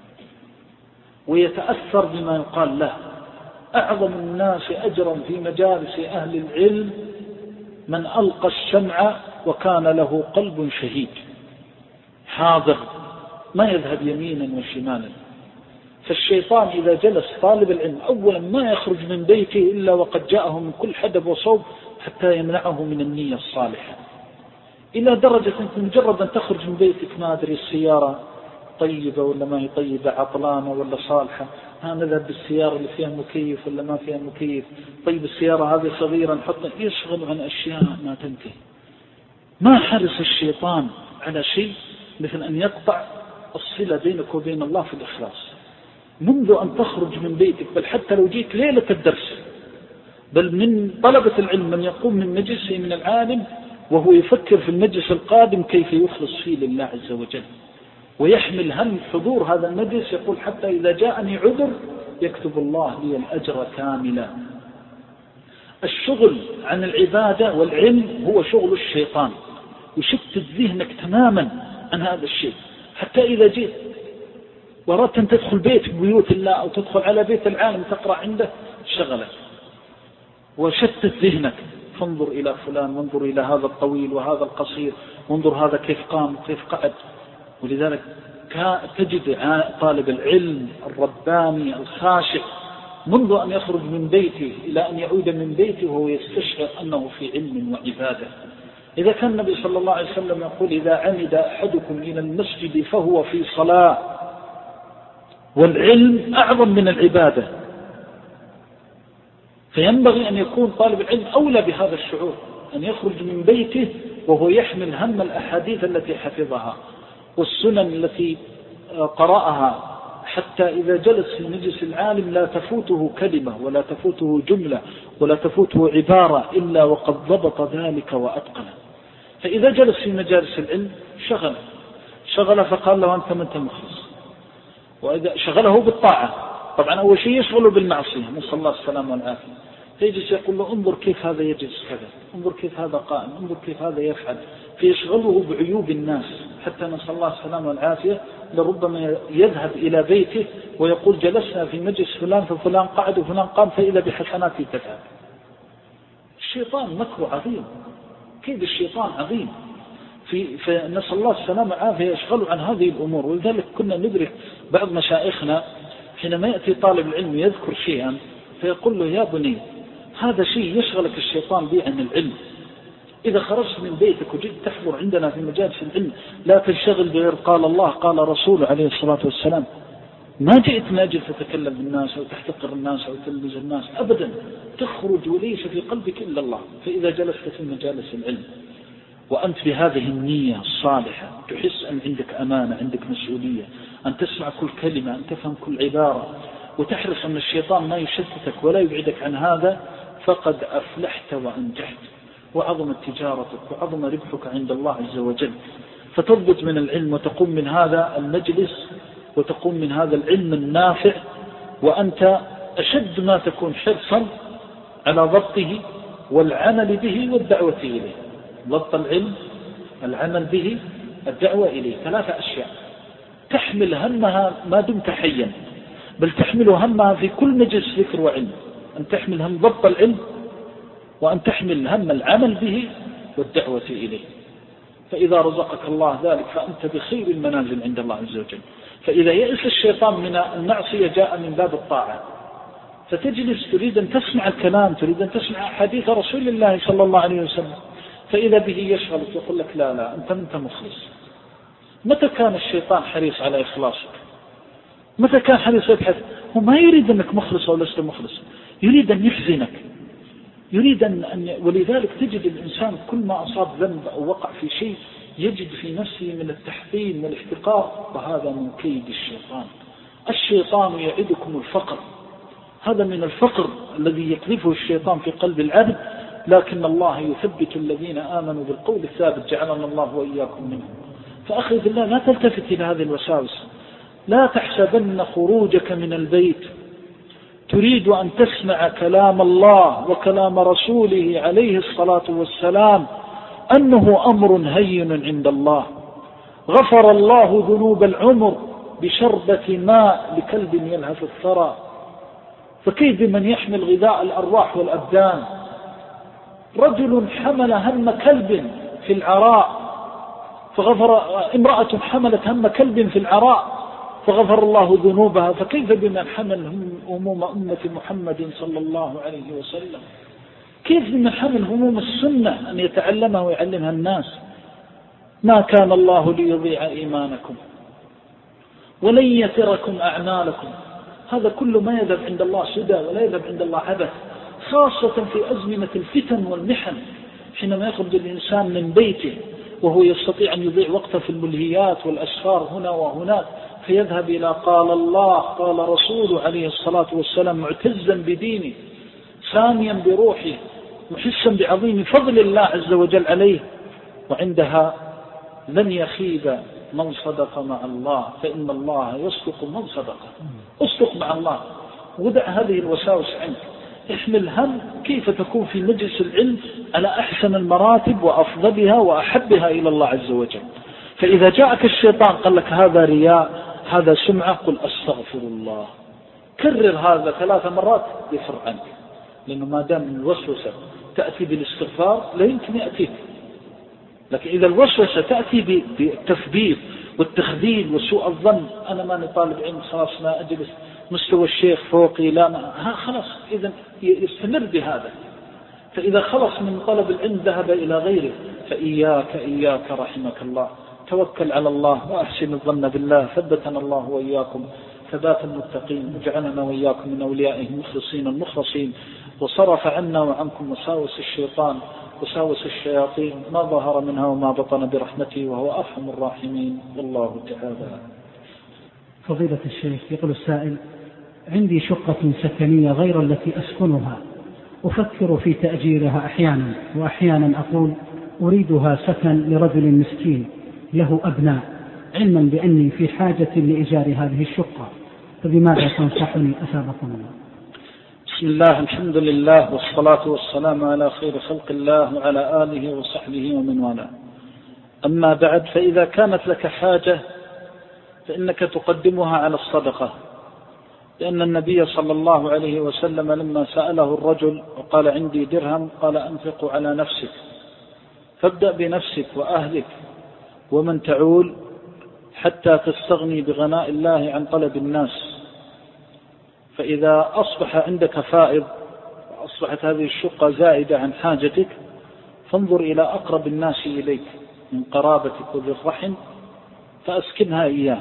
ويتأثر بما يقال له. أعظم الناس أجرا في مجالس أهل العلم من ألقى الشمع وكان له قلب شهيد حاضر ما يذهب يمينا وشمالا. فالشيطان إذا جلس طالب العلم أولا ما يخرج من بيته إلا وقد جاءه من كل حدب وصوب حتى يمنعه من النية الصالحة، إلى درجة أنت مجرد أن تخرج من بيتك ما أدري السيارة طيبة ولا ما هي طيبة، عطلانة ولا صالحة، نذهب بالسيارة اللي فيها مكيف ولا ما فيها مكيف، طيب السيارة هذه صغيرة نحطها، يشغل عن أشياء ما تنتهي. ما حرص الشيطان على شيء مثل أن يقطع الصلة بينك وبين الله في الإخلاص منذ أن تخرج من بيتك، بل حتى لو جيت ليلة الدرس. بل من طلبة العلم من يقوم من مجلسه من العالم وهو يفكر في المجلس القادم كيف يخلص فيه لله عز وجل، ويحمل هم حضور هذا المجلس، يقول حتى إذا جاءني عذر يكتب الله لي الأجر كاملا. الشغل عن العبادة والعلم هو شغل الشيطان، يشتت ذهنك تماما عن هذا الشيء، حتى إذا جئت وردت أن تدخل بيت بيوت الله أو تدخل على بيت العالم تقرأ عنده شغلك وشتت ذهنك، فانظر إلى فلان وانظر إلى هذا الطويل وهذا القصير وانظر هذا كيف قام وكيف قعد. ولذلك تجد طالب العلم الرباني الخاشع منذ أن يخرج من بيته إلى أن يعود من بيته وهو يستشعر أنه في علم وعبادة. إذا كان النبي صلى الله عليه وسلم يقول إذا عمد أحدكم إلى المسجد فهو في صلاة، والعلم أعظم من العبادة، فينبغي أن يكون طالب العلم أولى بهذا الشعور، أن يخرج من بيته وهو يحمل هم الأحاديث التي حفظها والسنن التي قرأها، حتى إذا جلس في مجلس العالم لا تفوته كلمة ولا تفوته جملة ولا تفوته عبارة إلا وقد ضبط ذلك وأتقنه. فإذا جلس في مجالس العلم شغل فقال له أنت من مخلص، وإذا شغله بالطاعة طبعا أول شيء يشغله بالمعصية نسأل الله السلامة والعافية، فيجلس يقول له انظر كيف هذا يجلس كذا، انظر كيف هذا قائم، انظر كيف هذا يفعل، فيشغله بعيوب الناس حتى نسأل الله السلامة والعافية. لربما يذهب إلى بيته ويقول جلسنا في مجلس فلان ففلان قعد وفلان قام فإذا بحسناته تفعل. الشيطان مكر عظيم، كيد الشيطان عظيم، فنسأل الله السلامة والعافية يشغل عن هذه الأمور. ولذلك كنا ندرك بعض مشايخنا حينما يأتي طالب العلم يذكر شيئا فيقول له يا بني هذا شيء يشغلك الشيطان به عن العلم، إذا خرجت من بيتك وجئت تحضر عندنا في مجالس العلم لا تنشغل بغير قال الله قال رسوله عليه الصلاة والسلام. ما جئت من أجل تتكلم بالناس أو تحتقر الناس أو تلمز الناس أبدا، تخرج وليس في قلبك إلا الله. فإذا جلست في مجالس العلم وأنت بهذه النية الصالحة تحس أن عندك أمانة، عندك مسؤولية، أن تسمع كل كلمة، أن تفهم كل عبارة، وتحرص أن الشيطان ما يشتتك ولا يبعدك عن هذا، فقد أفلحت وأنجحت، وعظمت تجارتك وعظم ربحك عند الله عز وجل. فتضبط من العلم وتقوم من هذا المجلس وتقوم من هذا العلم النافع وأنت أشد ما تكون حرصا على ضبطه والعمل به والدعوة إليه. ضبط العلم، العمل به، الدعوة إليه، 3 أشياء تحمل همها ما دمت حيا، بل تحمل همها في كل مجلس ذكر وعلم، أن تحمل هم ضبط العلم وأن تحمل هم العمل به والدعوة إليه. فإذا رزقك الله ذلك فأنت بخير المنازل عند الله عز وجل. فإذا يأس الشيطان من المعصية جاء من باب الطاعة، فتجلس تريد أن تسمع الكلام، تريد أن تسمع حديث رسول الله صلى الله عليه وسلم، فإذا به يشغلك يقول لك لا أنت مخلص. متى كان الشيطان حريص على إخلاصك؟ متى كان حريص يبحث؟ هو ما يريد أنك مخلص أو لست مخلص، يريد أن يحزنك، يريد ولذلك تجد الإنسان كل ما أصاب ذنب أو وقع في شيء يجد في نفسه من التحطيم والاحتقار، وهذا من كيد الشيطان. الشيطان يعدكم الفقر، هذا من الفقر الذي يقذفه الشيطان في قلب العبد، لكن الله يثبت الذين آمنوا بالقول الثابت، جعلنا الله وإياكم منهم. فأخي بالله لا تلتفت إلى هذه الوساوس. لا تحسبن خروجك من البيت تريد أن تسمع كلام الله وكلام رسوله عليه الصلاة والسلام أنه أمر هين عند الله. غفر الله ذنوب العمر بشربة ماء لكلب يلهث الثرى، فكيف بمن يحمل غذاء الأرواح والأبدان؟ رجل حمل هم كلب في العراء امرأة حملت هم كلب في العراء فغفر الله ذنوبها، فكيف بمن حمل هموم أمة محمد صلى الله عليه وسلم؟ كيف بمن حمل هموم السنة أن يتعلمها ويعلمها الناس؟ ما كان الله ليضيع إيمانكم ولن يتركم أعمالكم. هذا كل ما يذهب عند الله سدى ولا يذهب عند الله عبث، خاصة في أزمنة الفتن والمحن، حينما يخرج الإنسان من بيته وهو يستطيع أن يضيع وقته في الملهيات والأسفار هنا وهناك، فيذهب إلى قال الله قال رسوله عليه الصلاة والسلام معتزا بدينه ساميا بروحه محسا بعظيم فضل الله عز وجل عليه. وعندها لن يخيب من صدق مع الله، فإن الله يصدق من صدق. اصدق مع الله ودع هذه الوساوس عنك. احمل هم كيف تكون في مجلس العلم على أحسن المراتب وأفضلها وأحبها إلى الله عز وجل. فإذا جاءك الشيطان قال لك هذا رياء هذا سمعة، قل أستغفر الله. كرر هذا 3 مرات يفر عنك، لأنه ما دام الوسوسة تأتي بالاستغفار لا يمكن يأتيك. لكن إذا الوسوسة تأتي بالتثبيت والتخذيل وسوء الظن، أنا ما طالب علم خلاص ما أجلس مستوى الشيخ فوقي لا خلاص، إذا يستمر بهذا. فإذا خلص من طلب العلم ذهب إلى غيره. فإياك رحمك الله، توكل على الله وأحسن الظن بالله. ثبتنا الله وإياكم ثبات المتقين، وجعلنا وإياكم من أوليائه المخلصين المخلصين، وصرف عنا وعنكم وساوس الشيطان وساوس الشياطين ما ظهر منها وما بطن برحمته، وهو أرحم الراحمين. والله تعالى. فضيلة الشيخ، يقول السائل: عندي شقة سكنية غير التي أسكنها، أفكر في تأجيرها أحيانا، وأحيانا أقول أريدها سكن لرجل مسكين له أبناء، علما بأني في حاجة لإيجار هذه الشقة، فبماذا تنصحني أثابكم الله؟ بسم الله، الحمد لله، والصلاة والسلام على خير خلق الله وعلى آله وصحبه ومن والاه. أما بعد، فإذا كانت لك حاجة فإنك تقدمها على الصدقة، لأن النبي صلى الله عليه وسلم لما سأله الرجل وقال عندي درهم قال أنفق على نفسك، فابدأ بنفسك وأهلك ومن تعول حتى تستغني بغناء الله عن طلب الناس. فإذا أصبح عندك فائض وأصبحت هذه الشقة زائدة عن حاجتك، فانظر إلى أقرب الناس إليك من قرابتك وذي الرحم فأسكنها إياه،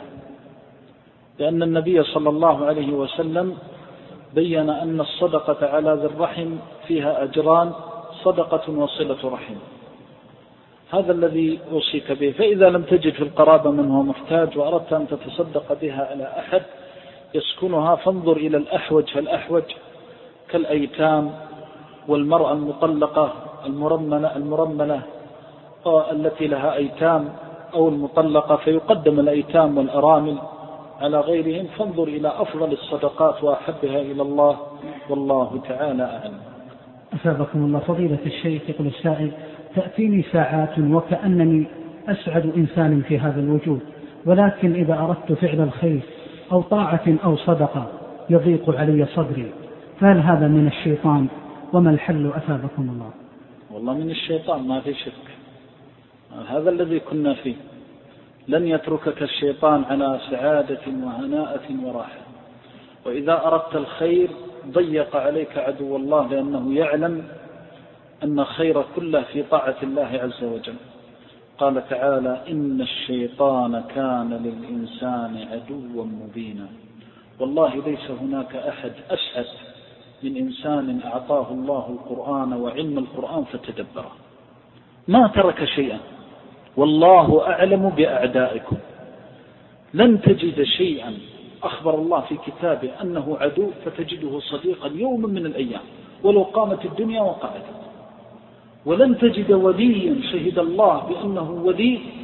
لأن النبي صلى الله عليه وسلم بيّن أن الصدقة على ذي الرحم فيها أجران، صدقة وصلة رحم. هذا الذي أوصيك به. فإذا لم تجد في القرابة من هو محتاج وأردت أن تتصدق بها على أحد يسكنها، فانظر إلى الأحوج فالأحوج كالأيتام والمرأة المطلقة المرملة التي لها أيتام أو المطلقة، فيقدم الأيتام والأرامل على غيرهم. فانظر إلى أفضل الصدقات وأحبها إلى الله، والله تعالى أعلم. أثابكم الله. فضيلة الشيخ، يقول السائل: تأتيني ساعات وكأنني أسعد إنسان في هذا الوجود، ولكن إذا أردت فعل الخير أو طاعة أو صدقة يضيق علي صدري، فهل هذا من الشيطان؟ وما الحل أثابكم الله؟ والله من الشيطان ما في شك، هذا الذي كنا فيه. لن يتركك الشيطان على سعادة وهناءة وراحة. وإذا أردت الخير ضيق عليك عدو الله، لأنه يعلم أن الخير كله في طاعة الله عز وجل. قال تعالى: إن الشيطان كان للإنسان عدوا مبينا. والله ليس هناك أحد أسعد من إنسان أعطاه الله القرآن وعلم القرآن فتدبره، ما ترك شيئا. والله أعلم بأعدائكم. لن تجد شيئا أخبر الله في كتابه أنه عدو فتجده صديقا يوم من الأيام ولو قامت الدنيا وقعت. ولن تجد وليا شهد الله بأنه ولي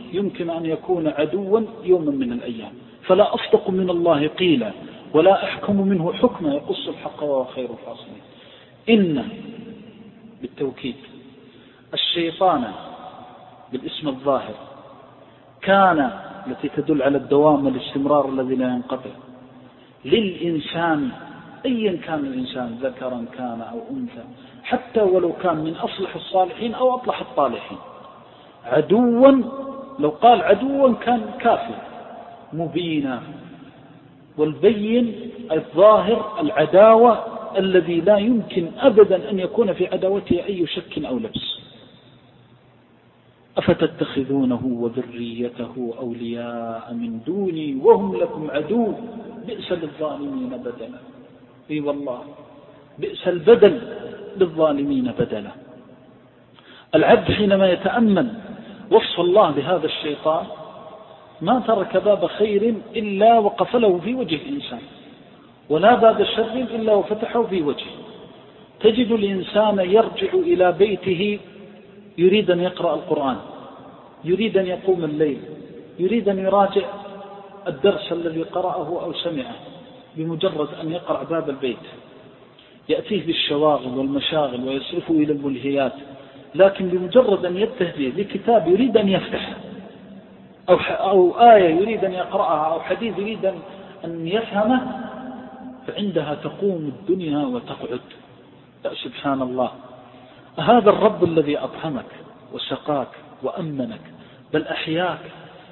يمكن أن يكون عدوا يوما من الأيام. فلا أصدق من الله قيلا ولا أحكم منه حكما يقص الحق وهو خير الفاصلين. إن بالتوكيد الشيطان بالاسم الظاهر كان التي تدل على الدوام والاستمرار الذي لا ينقطع للإنسان أيا كان الإنسان ذكرا كان أو أنثى حتى ولو كان من أصلح الصالحين أو أطلح الطالحين عدوا. لو قال عدوا كان كافر مبينا. والبين الظاهر العداوة الذي لا يمكن أبدا أن يكون في عداوته أي شك أو لبس. أفتتخذونه وذريته أولياء من دوني وهم لكم عدو بئس للظالمين بدلا. اي والله بئس البدل للظالمين بدلا. العبد حينما يتأمل وصف الله بهذا الشيطان ما ترك باب خير إلا وقفله في وجه الإنسان ولا باب شر إلا وفتحه في وجهه. تجد الإنسان يرجع إلى بيته يريد أن يقرأ القرآن، يريد أن يقوم الليل، يريد أن يراجع الدرس الذي قرأه أو سمعه، بمجرد أن يقرأ باب البيت يأتيه بالشواغل والمشاغل ويصرفه إلى الملهيات. لكن بمجرد أن يتهدي لكتاب يريد أن يفتح أو آية يريد أن يقرأها أو حديث يريد أن يفهمه فعندها تقوم الدنيا وتقعد. سبحان الله، هذا الرب الذي أطعمك وسقاك وأمنك بل أحياك،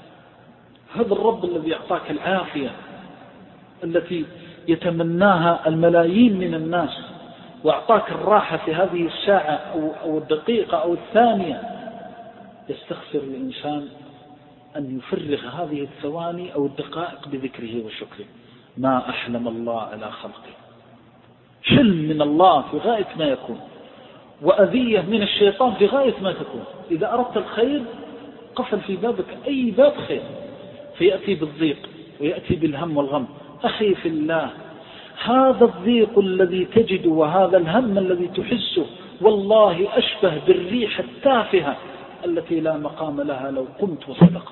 هذا الرب الذي أعطاك العافية التي يتمناها الملايين من الناس وأعطاك الراحة في هذه الساعة أو الدقيقة أو الثانية، يستخسر الإنسان أن يفرغ هذه الثواني أو الدقائق بذكره وشكره. ما أحلم الله على خلقه، حلم من الله في غاية ما يكون، وأذية من الشيطان في غاية ما تكون. إذا أردت الخير قفل في بابك أي باب خير فيأتي بالضيق ويأتي بالهم والغم. أخي في الله، هذا الضيق الذي تجد وهذا الهم الذي تحسه والله أشبه بالريح التافهة التي لا مقام لها لو قمت وصدقت.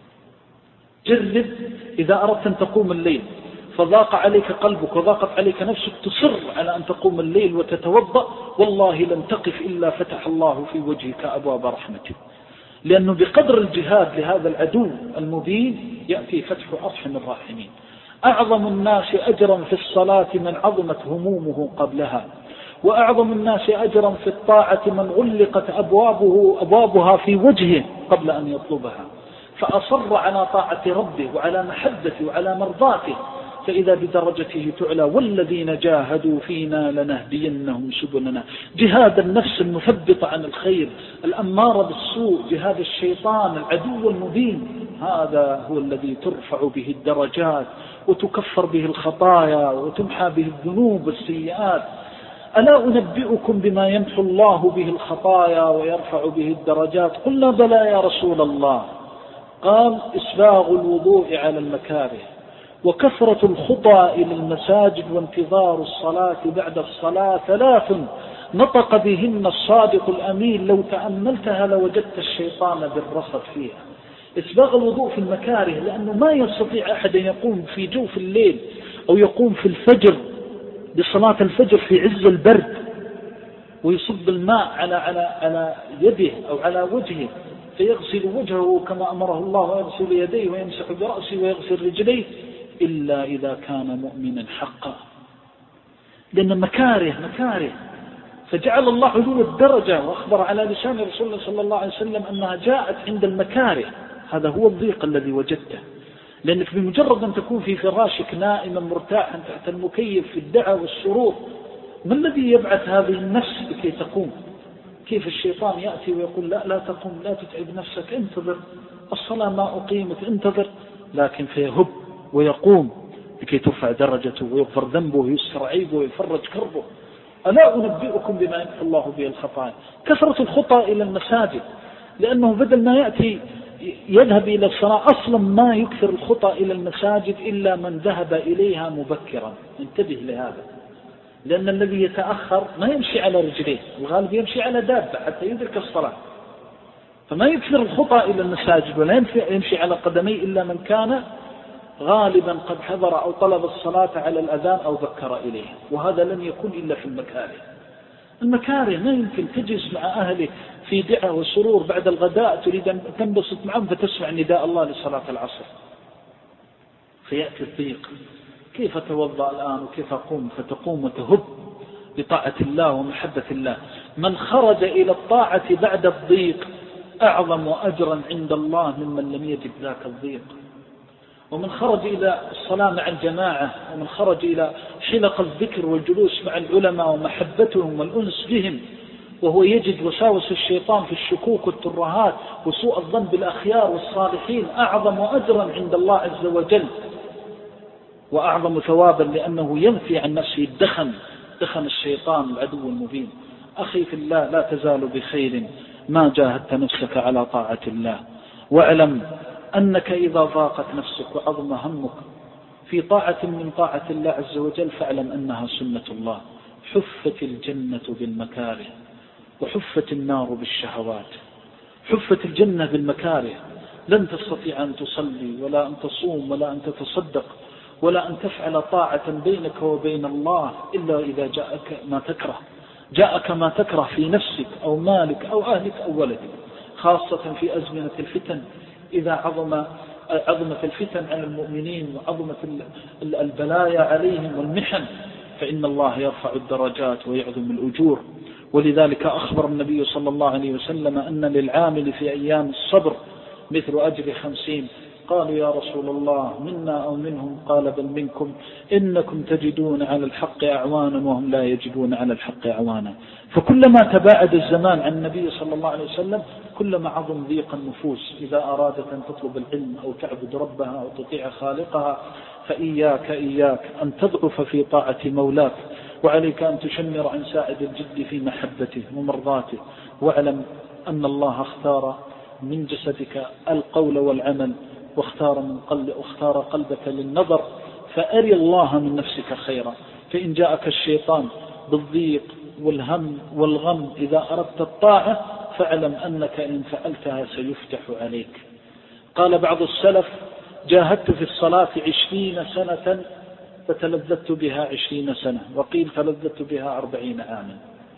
جرب إذا أردت أن تقوم الليل فضاق عليك قلبك وضاقت عليك نفسك تصر على أن تقوم الليل وتتوضأ، والله لن تقف إلا فتح الله في وجهك أبواب رحمته. لأنه بقدر الجهاد لهذا العدو المبين يأتي فتح أرحم الراحمين. أعظم الناس أجرا في الصلاة من عظمت همومه قبلها، وأعظم الناس أجرا في الطاعة من غلقت أبوابها في وجهه قبل أن يطلبها، فأصر على طاعة ربه وعلى محبته وعلى مرضاته، فإذا بدرجته تعلى والذين جاهدوا فينا لنهدينهم سبلنا. جهاد النفس المثبط عن الخير الأمارة بالسوء، جهاد الشيطان العدو المبين، هذا هو الذي ترفع به الدرجات وتكفر به الخطايا وتمحى به الذنوب والسيئات. ألا أنبئكم بما يمحو الله به الخطايا ويرفع به الدرجات؟ قلنا بلى يا رسول الله. قال إسباغ الوضوء على المكاره، وكثرة الخطى إلى المساجد، وانتظار الصلاة بعد الصلاة، 3 نطق بهن الصادق الأمين لو تأملتها لوجدت الشيطان بالرصد فيها. إسباغ الوضوء في المكاره، لأنه ما يستطيع أحد أن يقوم في جوف الليل أو يقوم في الفجر بصلاة الفجر في عز البرد ويصب الماء على يده أو على وجهه فيغسل وجهه كما أمره الله ويغسل يديه ويمسح برأسه ويغسل رجليه، إلا إذا كان مؤمنا حقا، لأن مكاره. فجعل الله علو الدرجة وأخبر على لسان رسول الله صلى الله عليه وسلم أنها جاءت عند المكاره. هذا هو الضيق الذي وجدته، لأنك بمجرد أن تكون في فراشك نائما مرتاحا تحت المكيف في الدعاء والسرور، ما الذي يبعث هذه النفس لكي تقوم؟ كيف الشيطان يأتي ويقول لا تقوم، لا تتعب نفسك، انتظر الصلاة ما أقيمت، انتظر. لكن فيهب ويقوم لكي ترفع درجته ويغفر ذنبه ويسر عيبه ويفرج كربه. ألا أنبئكم بما يمحو الله به الخطايا؟ كثرة الخطى إلى المساجد، لأنه بدل ما يأتي يذهب إلى الصلاة أصلا ما يكثر الخطى إلى المساجد إلا من ذهب إليها مبكرا. انتبه لهذا، لأن الذي يتأخر ما يمشي على رجليه، الغالب يمشي على دابة حتى يدرك الصلاة. فما يكثر الخطى إلى المساجد ولا يمشي على قدميه إلا من كان غالبا قد حضر أو طلب الصلاة على الأذان أو ذكر إليه، وهذا لن يكون إلا في المكاره. المكاره ما يمكن تجلس مع أهله في دعة وسرور بعد الغداء تريد أن تنبسط معهم فتسمع نداء الله لصلاة العصر فيأتي الضيق، كيف توضأ الآن وكيف أقوم، فتقوم وتهب بطاعة الله ومحبة الله. من خرج إلى الطاعة بعد الضيق أعظم أجرا عند الله ممن لم يجد ذاك الضيق. ومن خرج إلى الصلاة مع الجماعة، ومن خرج إلى حلق الذكر والجلوس مع العلماء ومحبتهم والأنس بهم وهو يجد وساوس الشيطان في الشكوك والترهات وسوء الظن بالأخيار والصالحين أعظم أجرا عند الله عز وجل وأعظم ثوابا، لأنه ينفي عن نفسه دخن الشيطان العدو المبين. أخي في الله، لا تزال بخير ما جاهدت نفسك على طاعة الله، واعلم أنك إذا ضاقت نفسك وعظم همك في طاعة من طاعة الله عز وجل فاعلم أنها سنة الله. حفت الجنة بالمكاره وحفت النار بالشهوات. حفت الجنة بالمكاره، لن تستطيع أن تصلي ولا أن تصوم ولا أن تتصدق ولا أن تفعل طاعة بينك وبين الله إلا إذا جاءك ما تكره في نفسك أو مالك أو أهلك أو ولدك، خاصة في أزمنة الفتن. إذا عظمت الفتن على المؤمنين وعظمت البلايا عليهم والمحن فإن الله يرفع الدرجات ويعظم الأجور. ولذلك أخبر النبي صلى الله عليه وسلم أن للعامل في أيام الصبر مثل أجر 50. قالوا يا رسول الله منا أو منهم؟ قال بل منكم، إنكم تجدون على الحق أعوانا وهم لا يجدون على الحق أعوانا. فكلما تباعد الزمان عن النبي صلى الله عليه وسلم كلما عظم ضيق النفوس. إذا أرادت أن تطلب العلم أو تعبد ربها أو تطيع خالقها فإياك أن تضعف في طاعة مولاك، وعليك أن تشمر عن ساعد الجد في محبته ومرضاته. واعلم أن الله اختار من جسدك القول والعمل واختار قلبك للنظر، فأري الله من نفسك خيرا. فإن جاءك الشيطان بالضيق والهم والغم إذا أردت الطاعة فاعلم أنك إن فعلتها سيفتح عليك. قال بعض السلف جاهدت في الصلاة 20 سنة فتلذذت بها 20 سنة، وقيل تلذذت بها 40 عاما.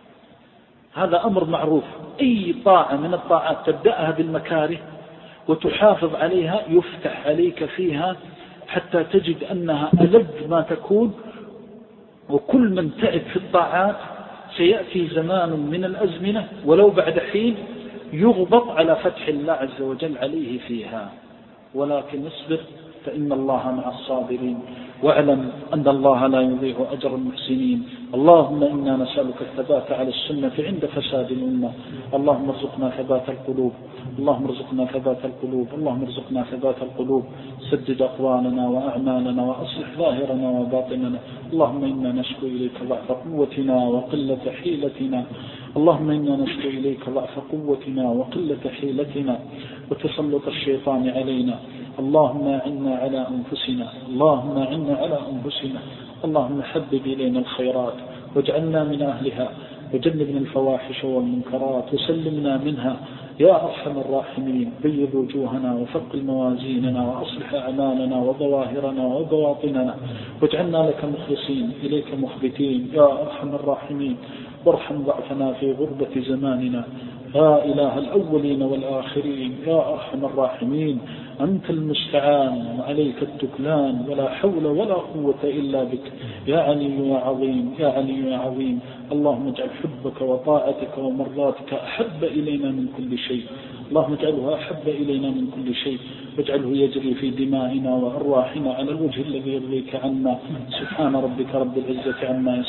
هذا أمر معروف. أي طاعة من الطاعات تبدأها بالمكاره وتحافظ عليها يفتح عليك فيها حتى تجد أنها ألذ ما تكون. وكل من تعب في الطاعات سيأتي زمان من الأزمنة ولو بعد حين يغبط على فتح الله عز وجل عليه فيها، ولكن اصبر فإن الله مع الصابرين. واعلم أن الله لا يضيع أجر المحسنين. اللهم إنا نسألك الثبات على السنة عند فساد الأمة. اللهم ارزقنا ثبات القلوب، اللهم ارزقنا ثبات القلوب، اللهم ارزقنا ثبات القلوب. سدد أقوالنا وأعمالنا وأصلح ظاهرنا وباطننا. اللهم إنا نشكو إليك ضعف قوتنا وقلة حيلتنا. اللهم إنا نشكو إليك ضعف قوتنا وقلة حيلتنا وتسلط الشيطان علينا. اللهم أعنا على أنفسنا، اللهم أعنا على أنفسنا. اللهم حبب إلينا الخيرات واجعلنا من أهلها، وجنبنا الفواحش والمنكرات وسلمنا منها يا أرحم الراحمين. بيض وجوهنا وفق موازيننا وأصلح أعمالنا وظواهرنا وبواطننا، واجعلنا لك مخلصين إليك مخبتين يا أرحم الراحمين. وارحم ضعفنا في غربة زماننا يا إله الأولين والآخرين يا أرحم الراحمين. أنت المستعان وعليك التكلان، ولا حول ولا قوة إلا بك يا علي يا عظيم يا علي يا عظيم. اللهم اجعل حبك وطاعتك ومرضاتك أحب إلينا من كل شيء. اللهم اجعله أحب إلينا من كل شيء، واجعله يجري في دمائنا وأرواحنا على الوجه الذي يرضيك عنا. سبحان ربك رب العزة عما